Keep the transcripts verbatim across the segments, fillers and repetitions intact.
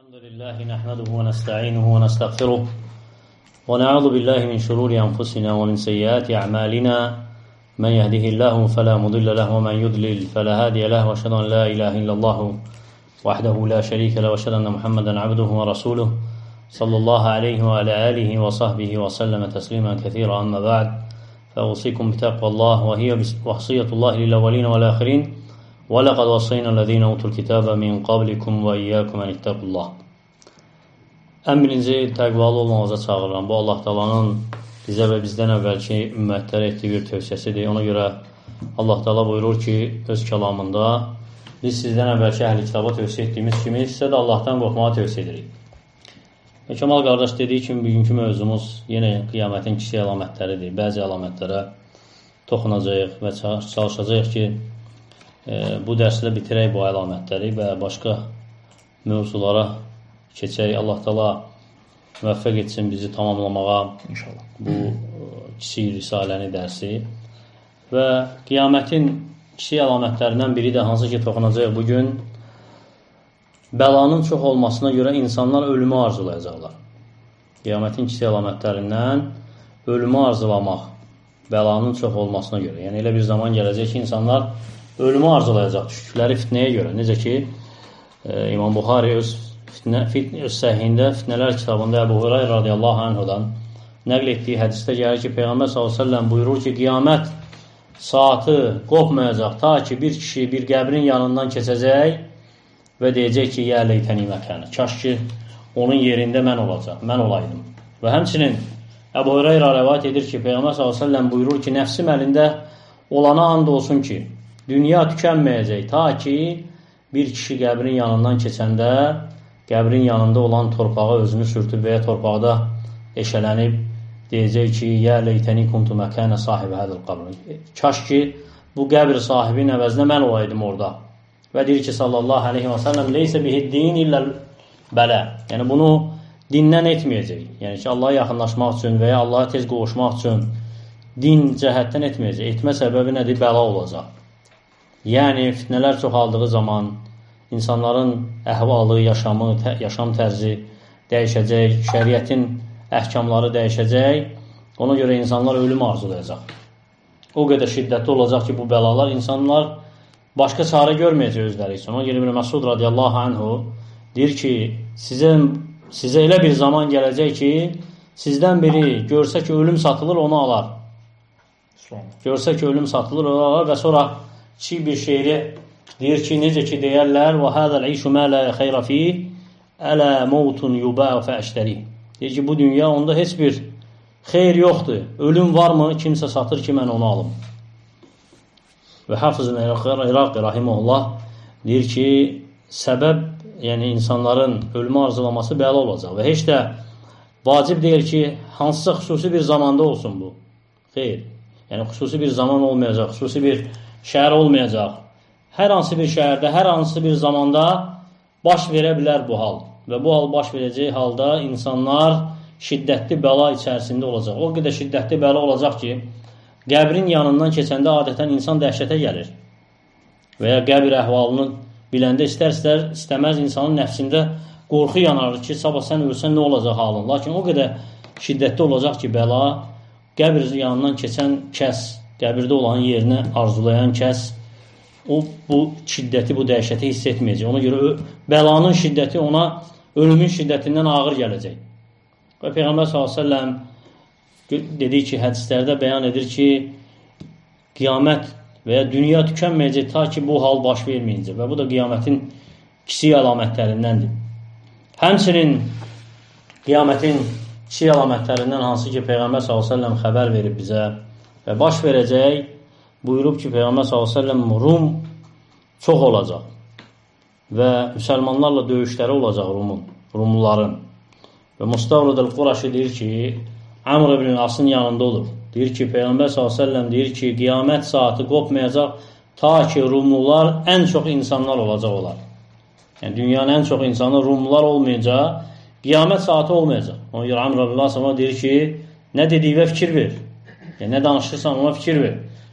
الحمد لله نحمده ونستعينه ونستغفره ونعوذ بالله من شرور أنفسنا ومن سيئات أعمالنا من يهده الله فلا مضل له ومن يضلل فلا هادي له وأشهد أن لا إله إلا الله وحده لا شريك له وأشهد أن محمدا عبده ورسوله صلى الله عليه وعلى آله وصحبه وسلم تسليما كثيرا. أما بعد فأوصيكم بتقوى الله وهي وصية الله للأولين والآخرين وَلَقَدْ وَصَّيْنَا الَّذ۪ينَ اُوتُوا الْكِتَابَ مِنْ قَبْلِكُمْ وَاِيَّاكُمْ اَنِ اتَّقُوا اللّٰهِ. En birinci təqvalı olmamıza çağırıram. Bu Allah Taala'nın bizə və bizdən əvvəlki ümmətlərə etdiyi bir tövsiyəsidir. Ona görə Allah Taala buyurur ki, öz kəlamında biz sizdən əvvəlki əhl-i kitaba tövsiyə etdiyimiz kimi sizə də Allahdan qorxmağı tövsiyə edirik. Və Kemal qardaş dediyi kimi bugünkü mövzumuz yenə qiyamətin kiçik əlamətləridir. Bəzi əlamətlərə toxunacağıq və çalışacağıq ki, bu dərslə bitirək bu əlamətləri və başqa mövzulara keçək. Allah Taala müvəffəq etsin bizi tamamlamağa inşallah bu kiçik risaləni dərsi. Və qiyamətin kiçik əlamətlərindən biri də hansı ki toxunacaq bugün, bəlanın çox olmasına görə insanlar ölümü arzulayacaqlar. Qiyamətin kiçik əlamətlərindən ölümü arzulamaq, bəlanın çox olmasına görə. Yəni elə bir zaman gələcək ki, insanlar ölümü arzulayacaq düşdükləri fitnəyə görə. Necə ki, e, İmam Buxari öz, fitnə, fitnə, öz səhihində fitnələr kitabında Əbu Hurayra radiyallahu anhudan nəql etdiyi hədisdə gəlir ki, Peyğəmbər sallallahu əleyhi və səlləm buyurur ki, qiyamət saatı qopmayacaq ta ki, bir kişi bir qəbrin yanından keçəcək və deyəcək ki, yə leytəni məkəni. Kaş ki, onun yerində mən olacaq, mən olaydım. Və həmçinin Əbu Hurayra rəvayət edir ki, Peyğəmbər sallallahu əleyhi və səlləm buyurur ki, nəfsim əlində olana and olsun ki, dünya tükənməyəcək, ta ki, bir kişi qəbrin yanından keçəndə, qəbrin yanında olan torpağa özünü sürtüb və ya torpaqda eşələnib, deyəcək ki, yə leytəni kuntu məkənə sahibi hədil qabr. Kaş ki, bu qəbr sahibinin əvəzinə mən olaydım orada. Və deyir ki, sallallahu aleyhi və səlləm, leysə bihiddin illə bələ. Yəni, bunu dindən etməyəcək. Yəni ki, Allaha yaxınlaşmaq üçün və ya Allaha tez qovuşmaq üçün din cəhətdən etməyəcək. Etmə səbəbi nədir? Bəla olacaq. Yəni, fitnələr çoxaldığı zaman insanların əhvalı, yaşamı, yaşam tərzi dəyişəcək, şəriətin əhkamları dəyişəcək. Ona görə insanlar ölüm arzulayacaq. O qədər şiddətli olacaq ki, bu bəlalar insanlar başqa çarə görməyəcək özləri üçün. Ona görə İbn Məsud radiyallahu anhu deyir ki, sizə, sizə elə bir zaman gələcək ki, sizdən biri görsə ki, ölüm satılır, onu alar. Görsə ki, ölüm satılır, onu alar və sonra kiçik bir şeiri deyir ki, necə ki deyərlər və hədəl işu mə lə xeyrə fih ələ mavtun yubəu fəəştəri. Deyir ki, bu dünya onda heç bir xeyr yoxdur. Ölüm varmı? Kimsə satır ki, mən onu alım. Və Hafız-ın İraqi rahiməhullah deyir ki, səbəb, yəni insanların ölümü arzulaması bəla olacaq və heç də vacib deyir ki, hansısa xüsusi bir zamanda olsun bu. Xeyr. Yəni, xüsusi bir zaman olmayacaq, xüsusi bir şəhər olmayacaq. Hər hansı bir şəhərdə, hər hansı bir zamanda baş verə bilər bu hal. Və bu hal baş verəcək halda insanlar şiddətli bəla içərisində olacaq. O qədər şiddətli bəla olacaq ki, qəbrin yanından keçəndə adətən insan dəhşətə gəlir. Və ya qəbir əhvalını biləndə istər-istər, istəməz insanın nəfsində qorxu yanarır ki, sabah sən ölsən nə olacaq halın. Lakin o qədər şiddətli olacaq ki, bəla qəbir yanından keçən kəs, qəbirdə olan yerinə arzulayan kəs, o bu şiddəti, bu dəhşəti hiss etməyəcək. Ona görə bəlanın şiddəti ona ölümün şiddətindən ağır gələcək. Və Peyğəmbər sallallahu əleyhi və səlləm dediyi ki, hədislərdə bəyan edir ki, qiyamət və ya dünya tükənməyəcək ta ki, bu hal baş verməyincə və bu da qiyamətin kiçik əlamətlərindəndir. Həmçinin qiyamətin kiçik əlamətlərindən hansı ki, Peyğəmbər sallallahu əleyhi və səlləm xəbər verib bizə və baş verəcək, buyurub ki, Peyğəmbər sallallahu əleyhi və səlləm Rum çox olacaq və müsəlmanlarla döyüşləri olacaq Rumun, Rumluların. Və Mustavrid el-Quraşi deyir ki, Amr ibn Asın yanında olur. Deyir ki, Peyğəmbər sallallahu əleyhi və səlləm deyir ki, qiyamət saati qopmayacaq ta ki, Rumlular ən çox insanlar olacaq olar. Yəni, dünyanın ən çox insanı Rumlular olmayacaq, qiyamət saati olmayacaq. Ona görə Amr ibn Asın deyir ki, nə dediyinə fikir ver. Yəni, nə danışırsan ona fikir ver.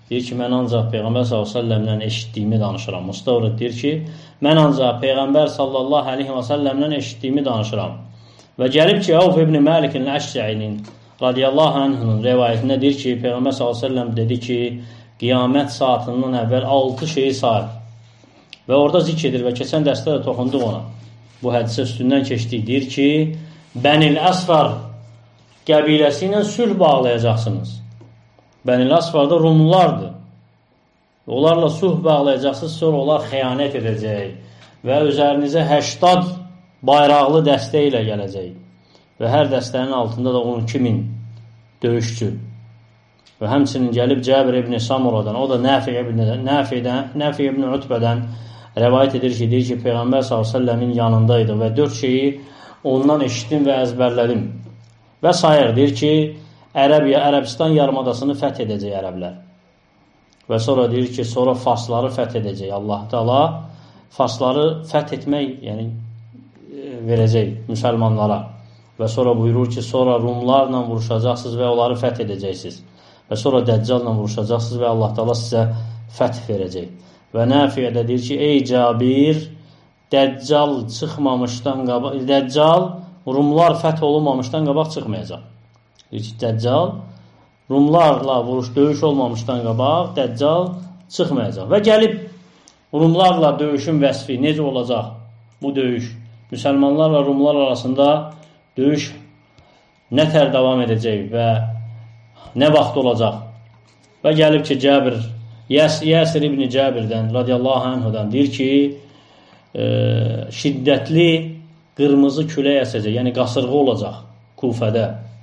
Deyir ki, mən ancaq Peyğəmbər sallallahu əleyhi və səlləmdən eşitdiyimi danışıram. Mustavrid deyir ki, mən ancaq Peyğəmbər sallallahu əleyhi və səlləmdən eşitdiyimi danışıram. Və gəlib ki, Avf ibn Məlikin Əşcəinin radiyallahu anhunun rəvayətində deyir ki, Peyğəmbər sallallahu əleyhi və səlləm dedi ki, qiyamət saatından əvvəl altı şeyi sayır. Və orada zikr edir və keçən dərsdə də toxunduq ona. Bu hədisə üstündən keçdik. Deyir ki, Bənil Əsfar qəbiləsi ilə sülh bağlayacaqsınız. Bənil Əsfar da Rumlulardır. Onlarla sulh bağlayacaqsınız, sonra onlar xəyanət edəcək və üzərinizə həştad bayraqlı dəstə ilə gələcək. Və hər dəstənin altında da on iki min döyüşçü. Və həmçinin gəlib Cəbir ibn Samuradan, o da Nəfi ibn, Nəfidən, Nəfi ibn Utbədən rəvayət edir ki, deyir ki, Peyğəmbər sallallahu əleyhi və səlləmin yanındaydı və dörd şeyi ondan eşitdim və əzbərlədim. Və sayır, deyir ki, Ərəbiya, Ərəbistan yarımadasını fəth edəcək ərəblər. Və sonra deyir ki, sonra Farsları fəth edəcək. Allah Teala Farsları fəth etmək, yəni verəcək müsəlmanlara. Və sonra buyurur ki, sonra Rumlarla vuruşacaqsınız və onları fəth edəcəksiniz. Və sonra Dəccal'la vuruşacaqsınız və Allah Teala sizə fəth verəcək. Və Nəfiyyədə deyir ki, ey Cabir, Dəccal çıxmamışdan qabaq, Dəccal Rumlar fəth olunmamışdan qabaq çıxmayacaq. Deyir ki, Dəccal Rumlarla vuruş, döyüş olmamışdan qabaq Dəccal çıxmayacaq. Və gəlib Rumlarla döyüşün vəsfi necə olacaq bu döyüş? Müsəlmanlarla Rumlar arasında döyüş nə tər davam edəcək və nə vaxt olacaq? Və gəlib ki, Cəbir, Yəs, Yəsir ibn Cəbirdən, radiyallahu anhudan deyir ki, e, şiddətli qırmızı külək əsəcək, yəni qasırğı olacaq Kufədə.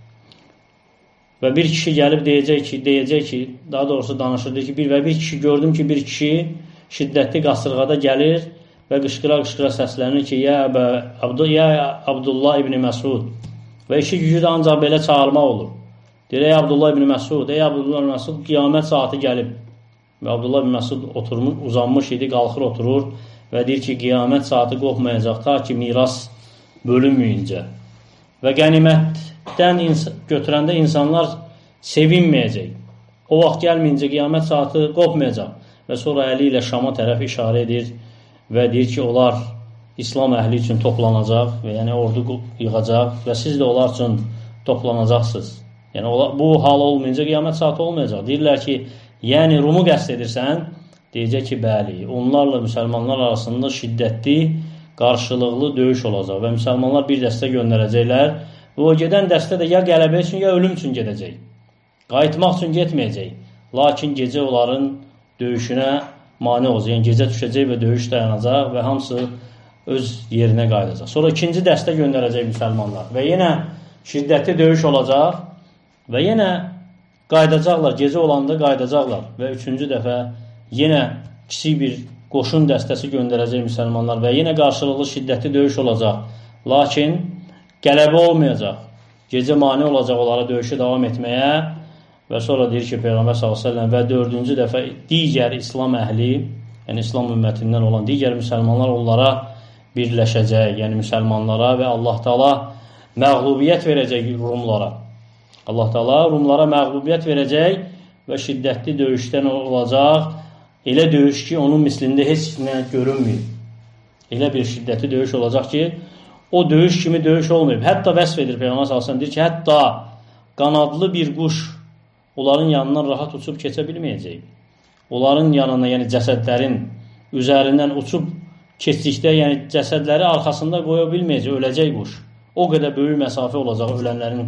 Və bir kişi gəlib deyəcək ki, deyəcək ki, daha doğrusu danışırdı ki, bir və bir kişi gördüm ki, bir kişi şiddətli qasırğada gəlir və qışqıra-qışqıra səslənir ki, ya, Əbə, Abdu, ya Abdullah ibn Məsud. Və işi gücü də ancaq belə çağırmaq olur. Deyir, ey Abdullah ibn Məsud, ey Abdullah ibn Məsud, qiyamət saati gəlib. Və Abdullah ibn Məsud oturmuş, uzanmış idi, qalxır oturur və deyir ki, qiyamət saati qopmayacaq ta ki, miras bölünməyincə. Və qənimətdən ins götürəndə insanlar sevinməyəcək. O vaxt gəlməyincə qiyamət saati qopmayacaq. Və sonra əli ilə Şama tərəf işarə edir və deyir ki, onlar İslam əhli üçün toplanacaq və yəni ordu yığacaq və siz də onlar üçün toplanacaqsınız. Yəni bu hal olmayınca qiyamət saati olmayacaq. Deyirlər ki, yəni Rumu qəsd edirsən, deyəcək ki, bəli, onlarla müsəlmanlar arasında şiddətli, qarşılıqlı döyüş olacaq və müsəlmanlar bir dəstə göndərəcəklər və o gedən dəstə də ya qələbə üçün, ya ölüm üçün gedəcək. Qayıtmaq üçün getməyəcək. Lakin gecə onların döyüşünə mane olacaq. Yəni gecə düşəcək və döyüş dayanacaq və hamısı öz yerinə qayıdacaq. Sonra ikinci dəstə göndərəcək müsəlmanlar və yenə şiddətli döyüş olacaq və yenə qaydacaqlar, gecə olanda qaydacaqlar və üçüncü dəfə yenə kiçik bir qoşun dəstəsi göndərəcək müsəlmanlar və yenə qarşılıqlı şiddətli döyüş olacaq. Lakin qələbə olmayacaq. Gecə mane olacaq onlara döyüşü davam etməyə və sonra deyir ki, Peyğəmbər sallallahu əleyhi və səlləm və dördüncü dəfə digər İslam əhli, yəni İslam ümmətindən olan digər müsəlmanlar onlara birləşəcək, yəni müsəlmanlara və Allah Teala məğlubiyyət verəcək Rumlara. Allah Teala Rumlara məğlubiyyət verəcək və şiddətli döyüşdən olacaq. Elə döyüş ki, onun mislində heç nə görünməyib. Elə bir şiddətli döyüş olacaq ki, o döyüş kimi döyüş olmayıb. Hətta vəsf edir Peyğəmbər sallallahu əleyhi və səlləm, deyir ki, hətta qanadlı bir quş onların yanından rahat uçub keçə bilməyəcək. Onların yanına, yəni cəsədlərin üzərindən uçub keçdikdə, yəni cəsədləri arxasında qoya bilməyəcək, öləcək quş. O qədər böyük məsafə olacaq ölənlərin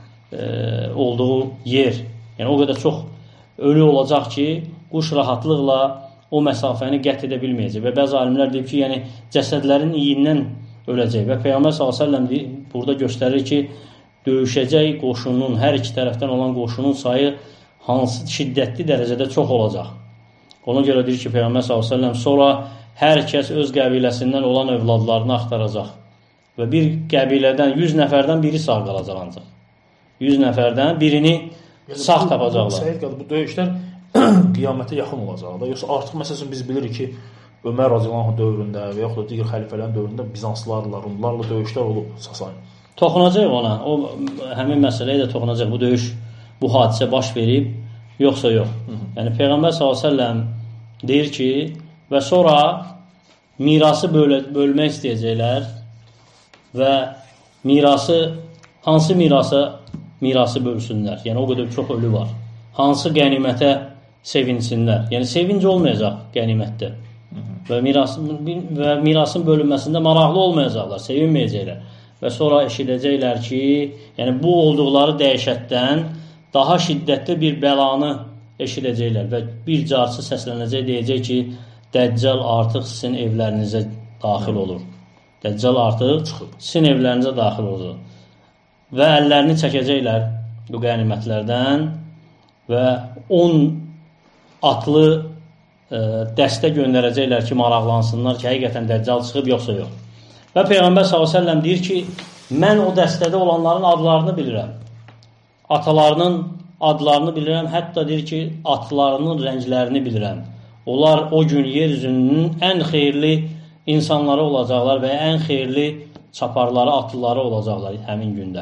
e, olduğu yer. Yəni o qədər çox ölü olacaq ki, quş rahatlıqla o məsafəni qət edə bilməyəcək. Və bəzi alimlər deyib ki, yəni cəsədlərin iyindən öləcək. Və Peyğəmbər sallallahu əleyhi və səlləm burada göstərir ki, döyüşəcək qoşunun, hər iki tərəfdən olan qoşunun sayı hansı şiddətli dərəcədə çox olacaq. Ona görə deyir ki, Peyğəmbər sallallahu əleyhi və səlləm sonra hər kəs öz qəbiləsindən olan övladlarını axtaracaq. Və bir qəbilədən, yüz nəfərdən biri sağ qalacaq ancaq. yüz nəfərdən birini yəni, sağ bu, tapacaqlar. Səid qadı, bu döyüşlər qiyamətə yaxın olacaq da. Yoxsa artıq məsələn biz bilirik ki, Ömər radiyallahu anh dövründə və yaxud da digər xəlifələrin dövründə Bizanslarla, Rumlarla döyüşlər olub Sasan. Toxunacaq ona. O həmin məsələyə də toxunacaq. Bu döyüş, bu hadisə baş verib, yoxsa yox. Hı -hı. Yəni Peyğəmbər sallallahu əleyhi və səlləm deyir ki, və sonra mirası böl bölmək istəyəcəklər və mirası, hansı mirası mirası bölsünlər? Yəni o qədər çox ölü var. Hansı qənimətə sevinsinlər? Yəni sevinc olmayacaq qənimətdə. Və mirasın, və mirasın bölünməsində maraqlı olmayacaqlar, sevinməyəcəklər. Və sonra eşidəcəklər ki, yəni bu olduqları dəhşətdən daha şiddətli bir bəlanı eşidəcəklər və bir carçı səslənəcək, deyəcək ki, Dəccal artıq sizin evlərinizə daxil olur. Dəccal artıq sizin evlərinizə daxil olur. Və əllərini çəkəcəklər bu qənimətlərdən və on atlı ə, dəstə göndərəcəklər ki, maraqlansınlar ki, həqiqətən Dəccal çıxıb, yoxsa yox. Və Peyğəmbər sallallahu əleyhi və səlləm deyir ki, mən o dəstədə olanların adlarını bilirəm. Atalarının adlarını bilirəm, hətta deyir ki, atlarının rənglərini bilirəm. Onlar o gün yer üzünün ən xeyirli insanları olacaqlar və ən xeyirli çaparları, atlıları olacaqlar həmin gündə.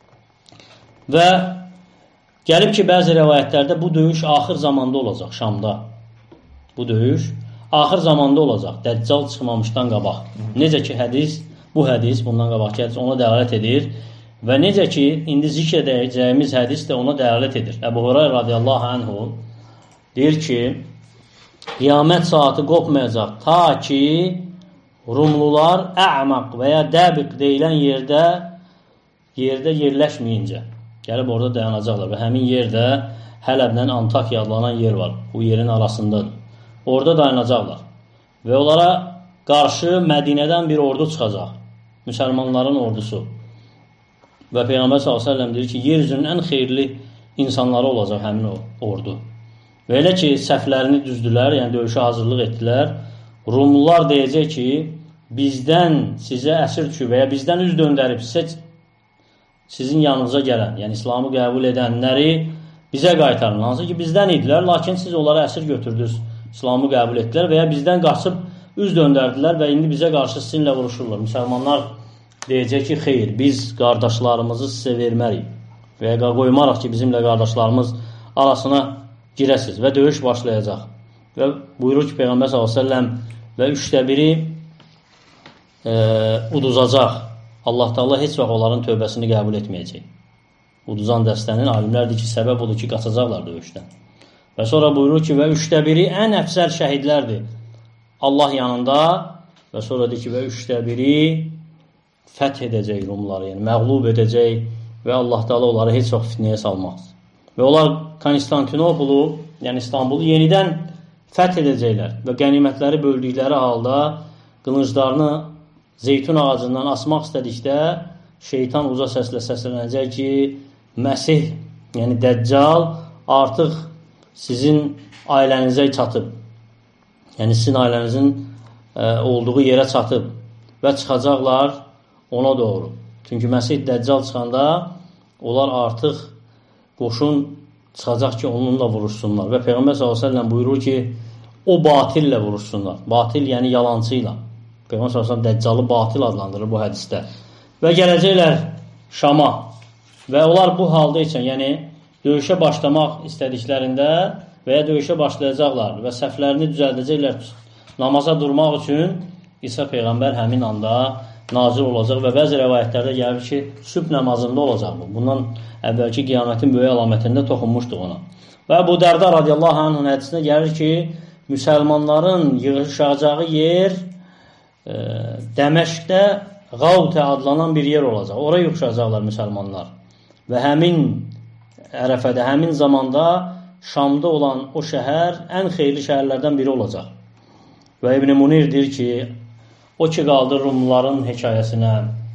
Və gəlib ki, bəzi rəvayətlərdə bu döyüş axır zamanda olacaq, Şamda. Bu döyüş axır zamanda olacaq, Dəccal çıxmamışdan qabaq. Necə ki, hədis, bu hədis, bundan qabaqki hədis ona dəlalət edir və necə ki, indi zikr edəcəyimiz hədis də ona dəlalət edir. Əbu Hüreyrə radiyallahu anhu deyir ki, qiyamət saati qopmayacaq ta ki, Rumlular Ə'maq və ya Dəbiq deyilən yerdə yerdə yerləşməyincə gəlib orada dayanacaqlar və həmin yerdə Hələbdən Antakya adlanan yer var. Bu yerin arasındadır. Orada dayanacaqlar və onlara qarşı Mədinədən bir ordu çıxacaq. Müsəlmanların ordusu. Və Peyğəmbər sallallahu əleyhi və səlləm deyir ki, yer üzünün ən xeyirli insanları olacaq həmin o ordu. Və elə ki, səhvlərini düzdülər, yəni döyüşə hazırlıq etdilər. Rumlular deyəcək ki, bizdən sizə əsir düşür və ya bizdən üz döndərib sizə, sizin yanınıza gələn, yəni İslamı qəbul edənləri bizə qaytarın. Hansı ki, bizdən idilər, lakin siz onlara əsir götürdünüz, İslamı qəbul etdilər və ya bizdən qaçıb üz döndərdilər və indi bizə qarşı sizinlə vuruşurlar. Müsəlmanlar deyəcək ki, xeyr, biz qardaşlarımızı sizə vermərik və ya qoymaraq ki, bizimlə qardaşlarımız arasına girəsiz və döyüş başlayacaq. Və buyurur ki, Peyğəmbər sallallahu əleyhi və səlləm və üçdə biri e, uduzacaq. Allah Teala heç vaxt onların tövbəsini qəbul etməyəcək. Uduzan dəstənin alimlər deyir ki, səbəb odur ki, qaçacaqlar döyüşdən. Və sonra buyurur ki, və üçdə biri ən əfsər şəhidlərdir Allah yanında və sonra deyir ki, və üçdə biri fəth edəcək Rumları, yəni məğlub edəcək və Allah Teala onları heç vaxt fitnəyə salmaz. Və onlar Konstantinopolu, yəni İstanbulu yenidən fəth edəcəklər və qənimətləri böldükləri halda qılınclarını zeytun ağacından asmaq istədikdə şeytan uca səslə səslənəcək ki, Məsih, yəni Dəccal artıq sizin ailənizə çatıb. Yəni sizin ailənizin ə, olduğu yerə çatıb və çıxacaqlar ona doğru. Çünki Məsih Dəccal çıxanda onlar artıq qoşun çıxacaq ki, onunla vuruşsunlar. Və Peyğəmbər sallallahu əleyhi və səlləm buyurur ki, o batillə vuruşsunlar. Batil, yəni yalancı ilə. Peyğəmbər sallallahu əleyhi və səlləm Dəccal'ı batil adlandırır bu hədisdə. Və gələcəklər Şama. Və onlar bu halda üçün, yəni döyüşə başlamaq istədiklərində və ya döyüşə başlayacaqlar və səhvlərini düzəldəcəklər namaza durmaq üçün İsa Peyğəmbər həmin anda nazir olacaq və bəzi rəvayətlərdə gəlir ki, sübh namazında olacaq bu. Bundan əvvəlki qiyamətin böyük əlamətində toxunmuşduq ona. Və bu Dərdə radiyallahu anh'ın hədisinə gəlir ki, müsəlmanların yığışacağı yer e, Dəməşqdə Qavtə adlanan bir yer olacaq. Oraya yığışacaqlar müsəlmanlar. Və həmin ərəfədə, həmin zamanda Şamda olan o şəhər ən xeyirli şəhərlərdən biri olacaq. Və İbn Munir deyir ki, o ki qaldı Rumluların hekayəsinə,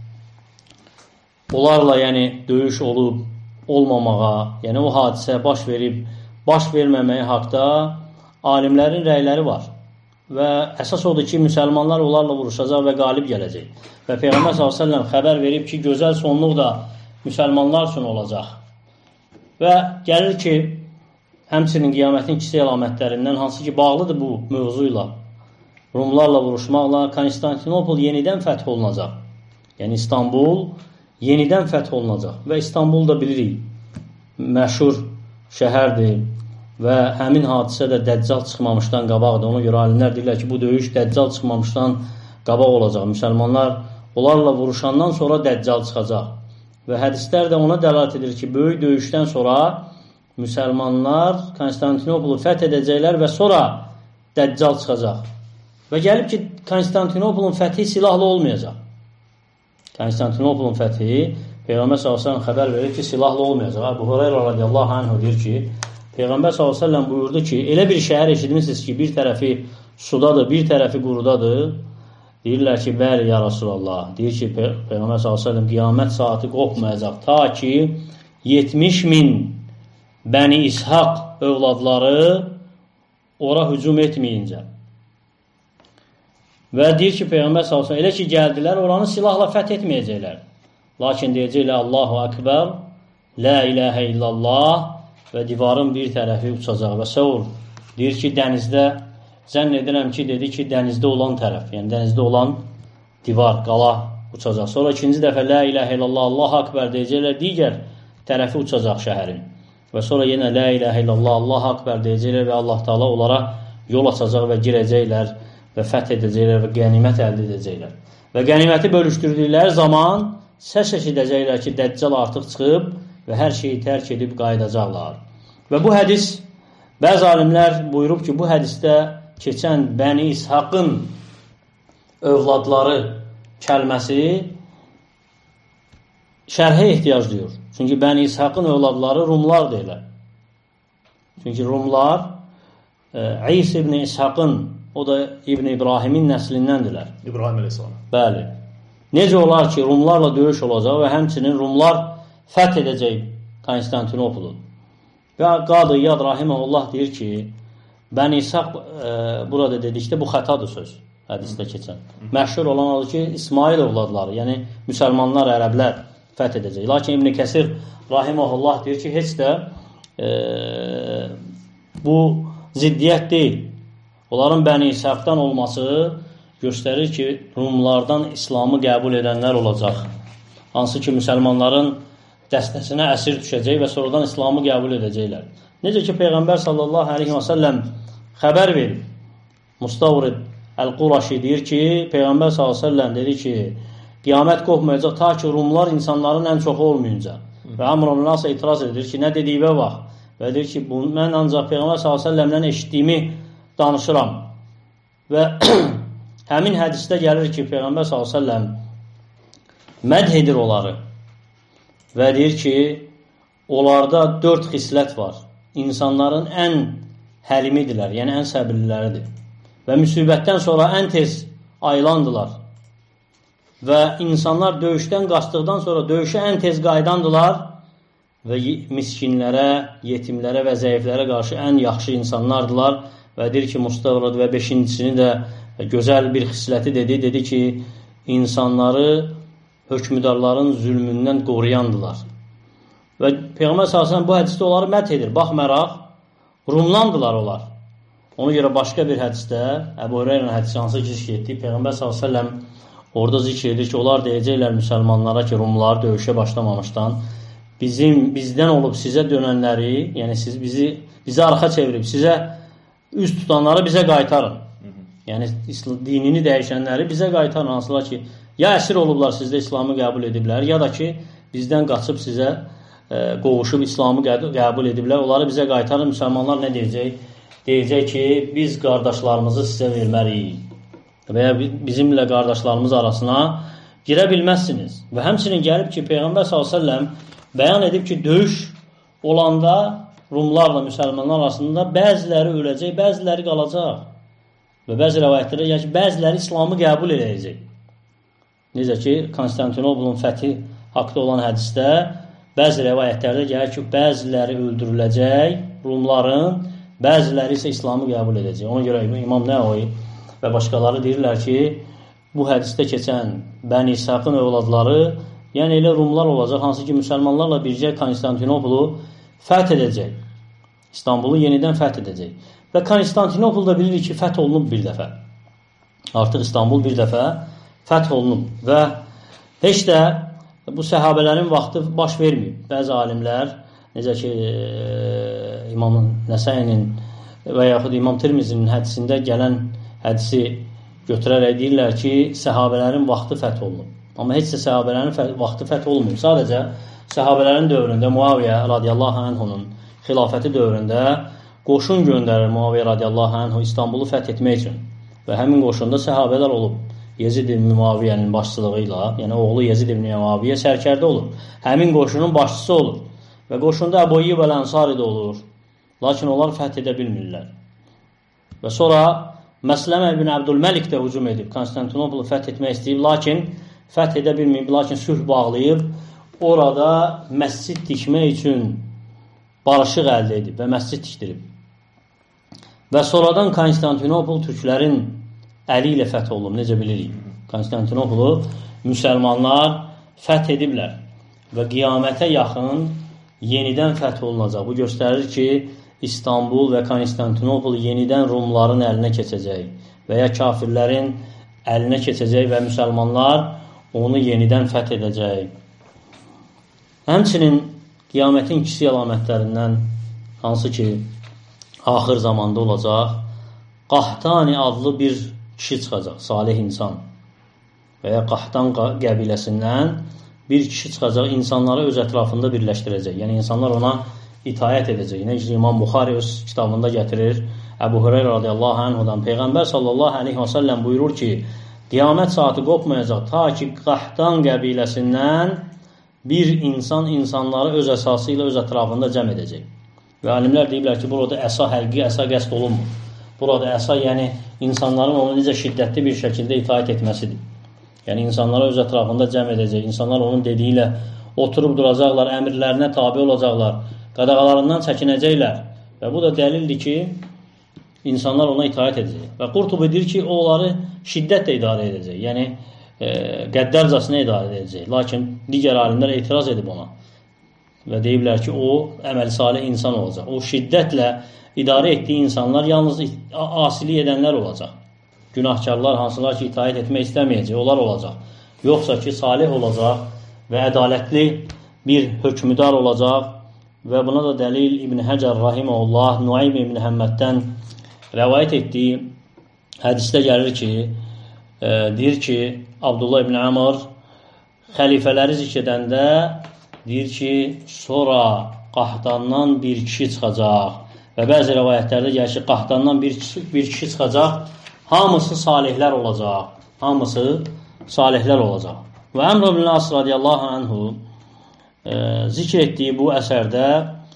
onlarla yəni döyüş olub, olmamağa, yəni o hadisə baş verib, baş verməməyə haqda alimlərin rəyləri var. Və əsas odur ki, müsəlmanlar onlarla vuruşacaq və qalib gələcək. Və Peyğəmbər sallallahu əleyhi və səlləm xəbər verib ki, gözəl sonluq da müsəlmanlar üçün olacaq. Və gəlir ki, həmçinin qiyamətin kiçik əlamətlərindən, hansı ki, bağlıdır bu mövzu ilə, Rumlarla vuruşmaqla Konstantinopol yenidən fəth olunacaq. Yəni İstanbul yenidən fəth olunacaq. Və İstanbul da bilirik, məşhur şəhərdir və həmin hadisə də Dəccal çıxmamışdan qabaqdır. Ona görə alimlər deyirlər ki, bu döyüş Dəccal çıxmamışdan qabaq olacaq. Müsəlmanlar onlarla vuruşandan sonra Dəccal çıxacaq. Və hədislər də ona dəlalət edir ki, böyük döyüşdən sonra müsəlmanlar Konstantinopolu fəth edəcəklər və sonra Dəccal çıxacaq. Və gəlib ki, Konstantinopolun fəthi silahlı olmayacaq. Konstantinopolun fəthi Peyğəmbər sallallahu əleyhi və səlləm xəbər verir ki, silahlı olmayacaq. Əbu Hüreyrə radiyallahu anh deyir ki, Peyğəmbər sallallahu əleyhi və səlləm buyurdu ki, elə bir şəhər eşitmişsiniz ki, bir tərəfi sudadır, bir tərəfi qurudadır. Deyirlər ki, bəli ya Rasulallah. Deyir ki, Peyğəmbər sallallahu əleyhi və səlləm qiyamət saati qopmayacaq ta ki yetmiş min Bəni İshaq övladları ora hücum etməyincə. Və deyir ki, Peyğəmbər sallallahu əleyhi və səlləm elə ki gəldilər, oranı silahla fəth etməyəcəklər. Lakin deyəcəklər Allahu Akbar, La ilahə illallah və divarın bir tərəfi uçacaq və səur. Deyir ki, dənizdə, zənn edirəm ki, dedi ki, dənizdə olan tərəf, yəni dənizdə olan divar, qala uçacaq. Sonra ikinci dəfə La ilahə illallah, Allahu Akbar deyəcəklər, digər tərəfi uçacaq şəhərin. Və sonra yenə La ilahə illallah, Allahu Akbar deyəcəklər və Allah Taala onlara yol açacaq və girəcəklər və fəth edəcəklər və qənimət əldə edəcəklər. Və qəniməti bölüşdürdükləri zaman səs eşidəcəklər ki, Dəccal artıq çıxıb və hər şeyi tərk edib qayıdacaqlar. Və bu hədis, bəzi alimlər buyurub ki, bu hədisdə keçən Bəni İshaqın övladları kəlməsi şərhə ehtiyac duyur. Çünki Bəni İshaqın övladları Rumlar deyilər. Çünki Rumlar e, İsa ibn İshaqın, o da İbn İbrahimin nəslindəndirlər. İbrahim əleyhissalam. Bəli. Necə olar ki, Rumlarla döyüş olacaq və həmçinin Rumlar fəth edəcək Konstantinopolu. Və Qadı İyad rahimehullah deyir ki, Bəni İshaq e, burada dedikdə bu xətadır söz, hədisdə keçən. Məşhur olan odur ki, İsmail övladları, yəni müsəlmanlar, ərəblər fəth edəcək. Lakin İbn Kəsir rahimehullah deyir ki, heç də e, bu ziddiyyət deyil. Onların Bəni İshaqdan olması göstərir ki, Rumlardan İslamı qəbul edənlər olacaq. Hansı ki, müsəlmanların dəstəsinə əsir düşəcək və sonradan İslamı qəbul edəcəklər. Necə ki, Peyğəmbər sallallahu aleyhi və səlləm xəbər verir. Mustavrid Əl-Quraşi deyir ki, Peyğəmbər sallallahu aleyhi və səlləm dedi ki, qiyamət qopmayacaq ta ki, Rumlar insanların ən çoxu olmayınca. Və Amr ibn As etiraz edir ki, nə dediyibə bax. Və deyir ki, bunu, mən ancaq Peyğəmbər sallallahu aleyhi və səlləmdən eşitdiyimi danışıram. Və həmin hədisdə gəlir ki, Peyğəmbər sallallahu əleyhi və səlləm mədh edir onları və deyir ki, onlarda dörd xislət var. İnsanların ən həlimidirlər, yəni ən səbirliləridir. Və müsibətdən sonra ən tez ayılandılar. Və insanlar döyüşdən qaçdıqdan sonra döyüşə ən tez qaydandılar və miskinlərə, yetimlərə və zəiflərə qarşı ən yaxşı insanlardılar. Və deyir ki, Mustavrad və beşincisini də gözəl bir xisləti dedi. Dedi ki, insanları hökmüdarların zülmündən qoruyandılar. Və Peyğəmbər sallallahu əleyhi və səlləm bu hədisdə onları məth edir. Baxmayaraq, Rumlandılar onlar. Ona görə başqa bir hədisdə, Əbu Hüreyrənin hədisi hansı ki, etdi, Peyğəmbər sallallahu əleyhi və səlləm orada zikr edir ki, onlar deyəcəklər müsəlmanlara ki, Rumlar döyüşə başlamamışdan bizim bizdən olub sizə dönənləri, yəni siz bizi bizə arxa çevirib, sizə üst tutanları bizə qaytarın. Yəni dinini dəyişənləri bizə qaytarın, hansılar ki, ya əsir olublar, sizdə İslamı qəbul ediblər, ya da ki, bizdən qaçıb sizə e, qovuşub İslamı qəbul ediblər, onları bizə qaytarın. Müsəlmanlar nə deyəcək? Deyəcək ki, biz qardaşlarımızı sizə verməliyik və ya bizimlə qardaşlarımız arasına girə bilməzsiniz. Və həmçinin gəlib ki, Peyğəmbər sallallahu əleyhi və səlləm bəyan edib ki, döyüş olanda Rumlarla müsəlmanlar arasında bəziləri öləcək, bəziləri qalacaq. Və bəzi rəvayətlərdə gəlir ki, bəziləri İslamı qəbul edəcək. Necə ki, Konstantinopolun fəthi haqda olan hədisdə bəzi rəvayətlərdə gəlir ki, bəziləri öldürüləcək Rumların, bəziləri isə İslamı qəbul edəcək. Ona görə İmam Nəvavi və başqaları deyirlər ki, bu hədisdə keçən Bəni İshaqın övladları, yəni elə Rumlar olacaq, hansı ki, müsəlmanlarla bircə Konstantinopolu fəth edəcək. İstanbulu yenidən fəth edəcək. Və Konstantinopolda bilirik ki, fəth olunub bir dəfə. Artıq İstanbul bir dəfə fəth olunub və heç də bu səhabələrin vaxtı baş verməyib. Bəzi alimlər, necə ki İmam Nəsəinin və yaxud İmam Tirmizinin hədisində gələn hədisi götürərək deyirlər ki, səhabələrin vaxtı fəth olunub. Amma heç də səhabələrin vaxtı fəth olunmur. Sadəcə səhabələrin dövründə Muaviyə radiyallahu anhunun xilafəti dövründə qoşun göndərir Muaviyə radiyallahu anhu İstanbulu fəth etmək üçün. Və həmin qoşunda səhabələr olub. Yezid ibn Muaviyyənin başçılığı ilə, yəni oğlu Yezid ibn Muaviyyə sərkərdə olur. Həmin qoşunun başçısı olur. Və qoşunda Əbu Eyyub əl-Ənsari də olur. Lakin onlar fəth edə bilmirlər. Və sonra Məsləmə ibn Əbdülməlik də hücum edib, Konstantinopolu fəth etmək istəyib, lakin fəth edə bilməyib, lakin sülh bağlayıb, orada məscid tikmək üçün barışıq əldə edib və məscid tikdirib. Və sonradan Konstantinopol türklərin əli ilə fəth olunub, necə bilirik. Konstantinopolu müsəlmanlar fəth ediblər və qiyamətə yaxın yenidən fəth olunacaq. Bu göstərir ki, İstanbul və Konstantinopol yenidən Rumların əlinə keçəcək və ya kafirlərin əlinə keçəcək və müsəlmanlar onu yenidən fəth edəcək. Həmçinin qiyamətin ikisi əlamətlərindən hansı ki, axır zamanda olacaq, Qahtani adlı bir kişi çıxacaq, salih insan və ya Qahtan qəbiləsindən bir kişi çıxacaq, insanları öz ətrafında birləşdirəcək. Yəni, insanlar ona itayət edəcək. Necə İmam Buxari öz kitabında gətirir, Əbu Hüreyrə radiyallahu anhudan Peyğəmbər sallallahu aleyhi və səlləm buyurur ki, qiyamət saati qopmayacaq ta ki, Qahtan qəbiləsindən bir insan insanları öz əsası ilə öz ətrafında cəm edəcək. Və alimlər deyiblər ki, burada əsa həlqi, əsa qəsd olunmur. Burada əsa, yəni insanların onu necə şiddətli bir şəkildə itaət etməsidir. Yəni insanları öz ətrafında cəm edəcək. İnsanlar onun dediyi ilə oturub duracaqlar, əmirlərinə tabi olacaqlar, qadağalarından çəkinəcəklər. Və bu da dəlildir ki, insanlar ona itaət edəcək. Və Qurtubi deyir ki, o onları şiddətlə idarə edəcək. Yəni, e, qəddarcasına idarə edəcək. Lakin digər alimlər etiraz edib ona. Və deyiblər ki, o əməl salih insan olacaq. O şiddətlə idarə etdiyi insanlar yalnız asilik edənlər olacaq. Günahkarlar, hansılar ki, itaət etmək istəməyəcək, onlar olacaq. Yoxsa ki, salih olacaq və ədalətli bir hökmüdar olacaq. Və buna da dəlil İbn Həcər rahiməhullah Nuaym ibn Həmməddən rəvayət etdiyi hədisdə gəlir ki, e, deyir ki, Abdullah ibn Amr xəlifələri zikr edəndə deyir ki, sonra Qahtandan bir kişi çıxacaq. Və bəzi rəvayətlərdə gəlir ki, Qahtandan bir, bir kişi çıxacaq, hamısı salihlər olacaq. Hamısı salihlər olacaq. Və Əmr ibn As radiyallahu anhu e, zikr etdiyi bu əsərdə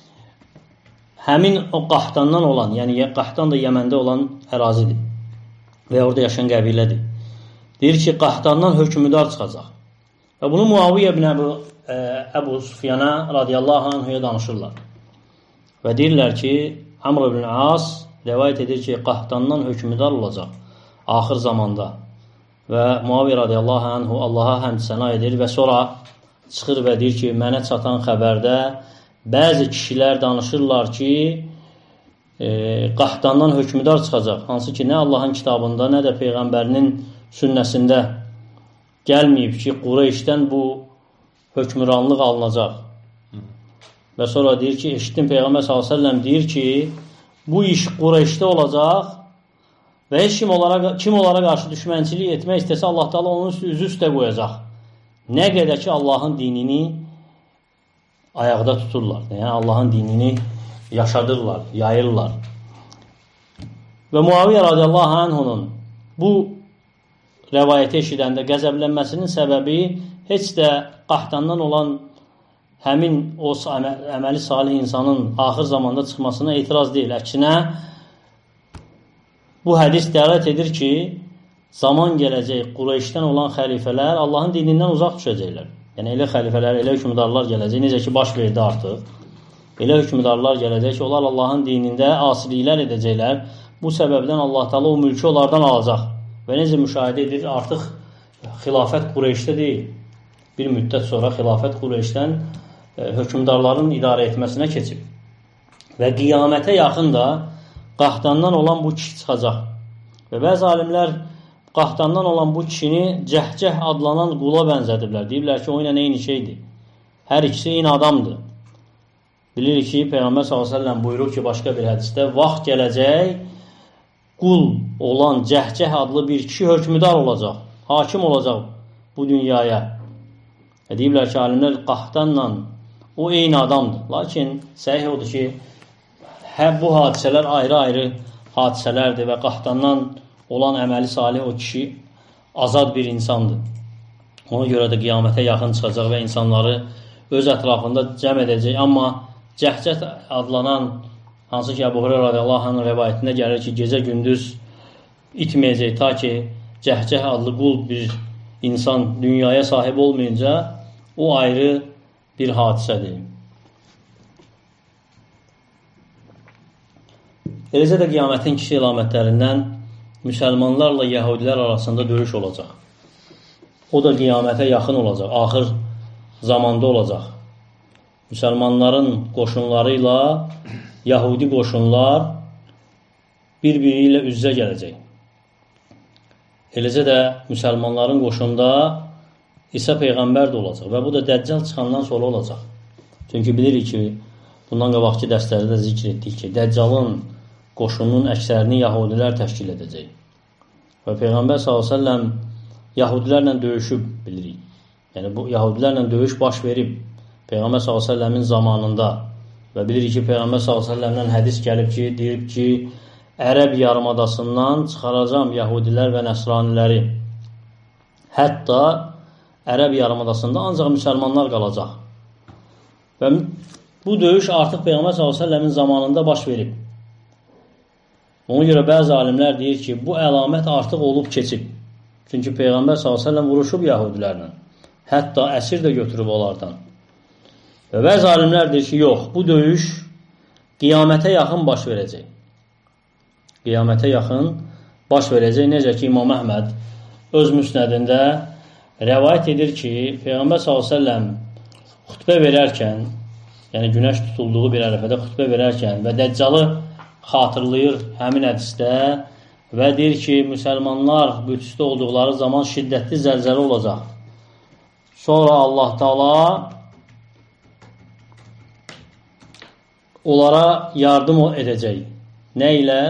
həmin o Qahtandan olan, yəni Qahtan da Yəməndə olan ərazidir və orada yaşayan qəbilədir. Deyir ki, Qahtandan hökmüdar çıxacaq. Və bunu Muaviyyə ibn Əbu, e, Əbu Sufyana radiyallahu anhuya danışırlar. Və deyirlər ki, Amr ibn As rəvayət edir ki, Qahtandan hökmüdar olacaq axır zamanda. Və Muaviyyə radiyallahu anhu Allaha həmd səna edir və sonra çıxır və deyir ki, mənə çatan xəbərdə bəzi kişilər danışırlar ki, e, Qahtandan hökmüdar çıxacaq. Hansı ki, nə Allahın kitabında, nə də Peyğəmbərinin sünnəsində gəlməyib ki, Qureyşdən bu hökmüranlıq alınacaq. Və sonra deyir ki, eşitdim Peyğəmbər sallallahu əleyhi və səlləm deyir ki, bu iş Qureyşdə olacaq və heç kim onlara, kim onlara qarşı düşmənçilik etmək istəsə, Allah Teala onun üzü üstə qoyacaq. Nə qədər ki, Allahın dinini ayaqda tuturlar. Yəni, Allahın dinini yaşadırlar, yayırlar. Və Muaviyyə radiyallahu anhunun bu rəvayəti eşidəndə qəzəblənməsinin səbəbi heç də Qahtandan olan həmin o əməli salih insanın axır zamanda çıxmasına etiraz deyil. Əksinə, bu hədis dəlalət edir ki, zaman gələcək, Qureyşdən olan xəlifələr Allahın dinindən uzaq düşəcəklər. Yəni, elə xəlifələr, elə hökmdarlar gələcək, necə ki, baş verdi artıq. Elə hökmdarlar gələcək ki, onlar Allahın dinində asiliklər edəcəklər. Bu səbəbdən Allah Teala o mülkü onlardan alacaq. Və necə müşahidə edir, artıq xilafət Qureyşdə deyil. Bir müddət sonra xilafət Qureyşdən e, hökmdarların idarə etməsinə keçib. Və qiyamətə yaxın da Qahtandan olan bu kişi çıxacaq. Və bəzi alimlər Qahtandan olan bu kişini Cəhcəh adlanan qula bənzədiblər. Deyiblər ki, o ilə eyni şeydir. Hər ikisi eyni adamdır. Bilirik ki, Peyğəmbər sallallahu əleyhi və səlləm buyurur ki, başqa bir hədisdə, vaxt gələcək, qul olan Cəhcəh adlı bir kişi hökmüdar olacaq, hakim olacaq bu dünyaya. E, deyiblər ki, alimlər qahtanla o eyni adamdır. Lakin səhih odur ki, hə, bu hadisələr ayrı-ayrı hadisələrdir və qahtandan olan əməli salih o kişi azad bir insandır. Ona görə də qiyamətə yaxın çıxacaq və insanları öz ətrafında cəm edəcək. Amma Cəhcət adlanan, hansı ki, Əbu Hüreyrə radiyallahu anh'ın rəvayətində gəlir ki, gecə-gündüz itməyəcək ta ki, Cəhcəh adlı qul bir insan dünyaya sahib olmayınca o ayrı bir hadisədir. Eləcə də qiyamətin kişi əlamətlərindən müsəlmanlarla yəhudilər arasında döyüş olacaq. O da qiyamətə yaxın olacaq, axır zamanda olacaq. Müsəlmanların qoşunları ilə Yahudi qoşunlar bir-biri ilə üz-üzə gələcək. Eləcə də müsəlmanların qoşunda İsa Peyğəmbər də olacaq və bu da Dəccal çıxandan sonra olacaq. Çünki bilirik ki, bundan qabaqki dərslərdə də zikr etdik ki, Dəccalın qoşunun əksərini Yahudilər təşkil edəcək. Və Peyğəmbər sallallahu əleyhi və səlləm Yahudilərlə döyüşüb bilirik. Yəni bu Yahudilərlə döyüş baş verib Peyğəmbər sallallahu əleyhi və səlləmin zamanında və bilirik ki, Peyğəmbər sallallahu əleyhi və səlləmdən hədis gəlib ki, deyib ki, Ərəb yarımadasından çıxaracam Yahudilər və Nəsraniləri. Hətta Ərəb yarımadasında ancaq müsəlmanlar qalacaq. Və bu döyüş artıq Peyğəmbər sallallahu əleyhi və səlləmin zamanında baş verib. Ona görə bəzi alimlər deyir ki, bu əlamət artıq olub keçib. Çünki Peyğəmbər sallallahu əleyhi və səlləm vuruşub Yahudilərlə. Hətta əsir də götürüb onlardan. Və bəzi alimlər deyir ki, yox, bu döyüş qiyamətə yaxın baş verəcək. Qiyamətə yaxın baş verəcək. Necə ki, İmam Əhməd öz müsnədində rəvayət edir ki, Peyğəmbər sallallahu əleyhi və səlləm xutbə verərkən, yəni günəş tutulduğu bir ərəfədə xutbə verərkən və Dəccalı xatırlayır həmin hədisdə və deyir ki, müsəlmanlar bütüsdə olduqları zaman şiddətli zəlzələ olacaq. Sonra Allah Taala onlara yardım edəcək. Nə ilə?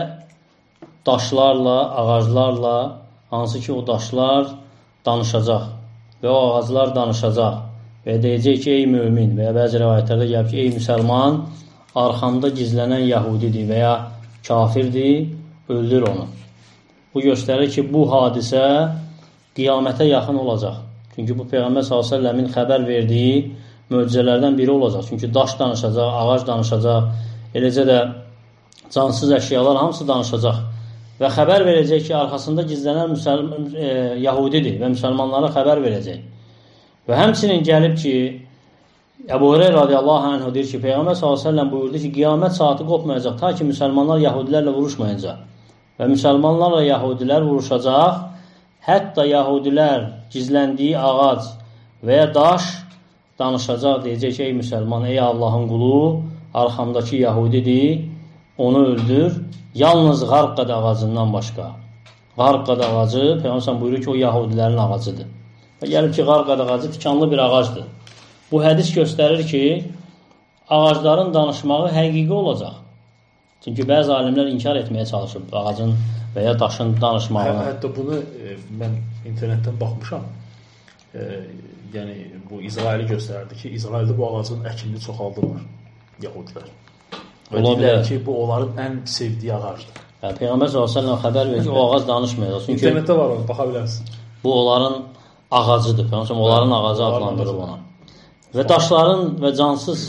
Daşlarla, ağaclarla, hansı ki o daşlar danışacaq və o ağaclar danışacaq və deyəcək ki, ey mümin və ya bəzi rəvayətlərdə gəlib ki, ey müsəlman, arxamda gizlənən Yahudidir və ya kafirdir, öldür onu. Bu göstərir ki, bu hadisə qiyamətə yaxın olacaq. Çünki bu Peyğəmbər sallallahu əleyhi və səlləmin xəbər verdiyi möcüzələrdən biri olacaq. Çünki daş danışacaq, ağac danışacaq, eləcə də cansız əşyalar hamısı danışacaq və xəbər verəcək ki, arxasında gizlənən müsəlman, e, Yahudidir və müsəlmanlara xəbər verəcək. Və həmçinin gəlib ki, Əbu Hüreyrə radiyallahu anh deyir ki, Peyğəmbər sallallahu əleyhi və səlləm buyurdu ki, qiyamət saati qopmayacaq ta ki, müsəlmanlar Yahudilərlə vuruşmayacaq. Və müsəlmanlarla Yahudilər vuruşacaq, hətta Yahudilər gizləndiyi ağac və ya daş danışacaq, deyəcək ki, ey müsəlman, ey Allahın qulu, arxamdakı Yahudidir, onu öldür, yalnız Qarqad ağacından başqa. Qarqad ağacı, Peyğəmbər buyurur ki, o Yahudilərin ağacıdır. Və gəlib ki, Qarqad ağacı tikanlı bir ağacdır. Bu hədis göstərir ki, ağacların danışmağı həqiqi olacaq. Çünki bəzi alimlər inkar etməyə çalışıb ağacın və ya daşın danışmağını. Hətta bunu e, mən internetdən baxmışam. E, yəni bu İsraili göstərdi ki, İsraildə bu ağacın əkini çoxaldırlar Yahudilər. Və deyirlər ki, bu onların ən sevdiyi ağacdır. Yəni, Peyğəmbər sallallahu əleyhi və səlləm xəbər verir ki, o ağac danışmayacaq. Çünki internetdə var onu, baxa bilərsiniz. Bu onların ağacıdır. Peyğəmbər onların ağacı adlandırıb ona. Və daşların və cansız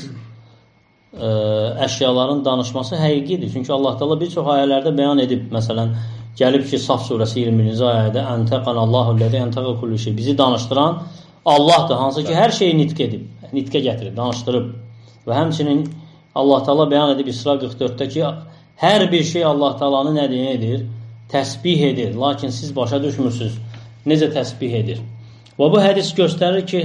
ə, əşyaların danışması həqiqidir. Çünki Allah Teala bir çox ayələrdə bəyan edib. Məsələn, gəlib ki, Saf surəsi iyirmi birinci ayədə "Entəqanallahu ləzi entəqə kulli şey." Bizi danışdıran Allahdır, hansı ki, hər şeyi nitq edib, nitqə gətirib, danışdırıb. Və həmçinin Allah Teala bəyan edib İsra qırx dörddə ki, hər bir şey Allah Teala'nı nə edir? Təsbih edir. Lakin siz başa düşmürsünüz necə təsbih edir. Və bu hədis göstərir ki,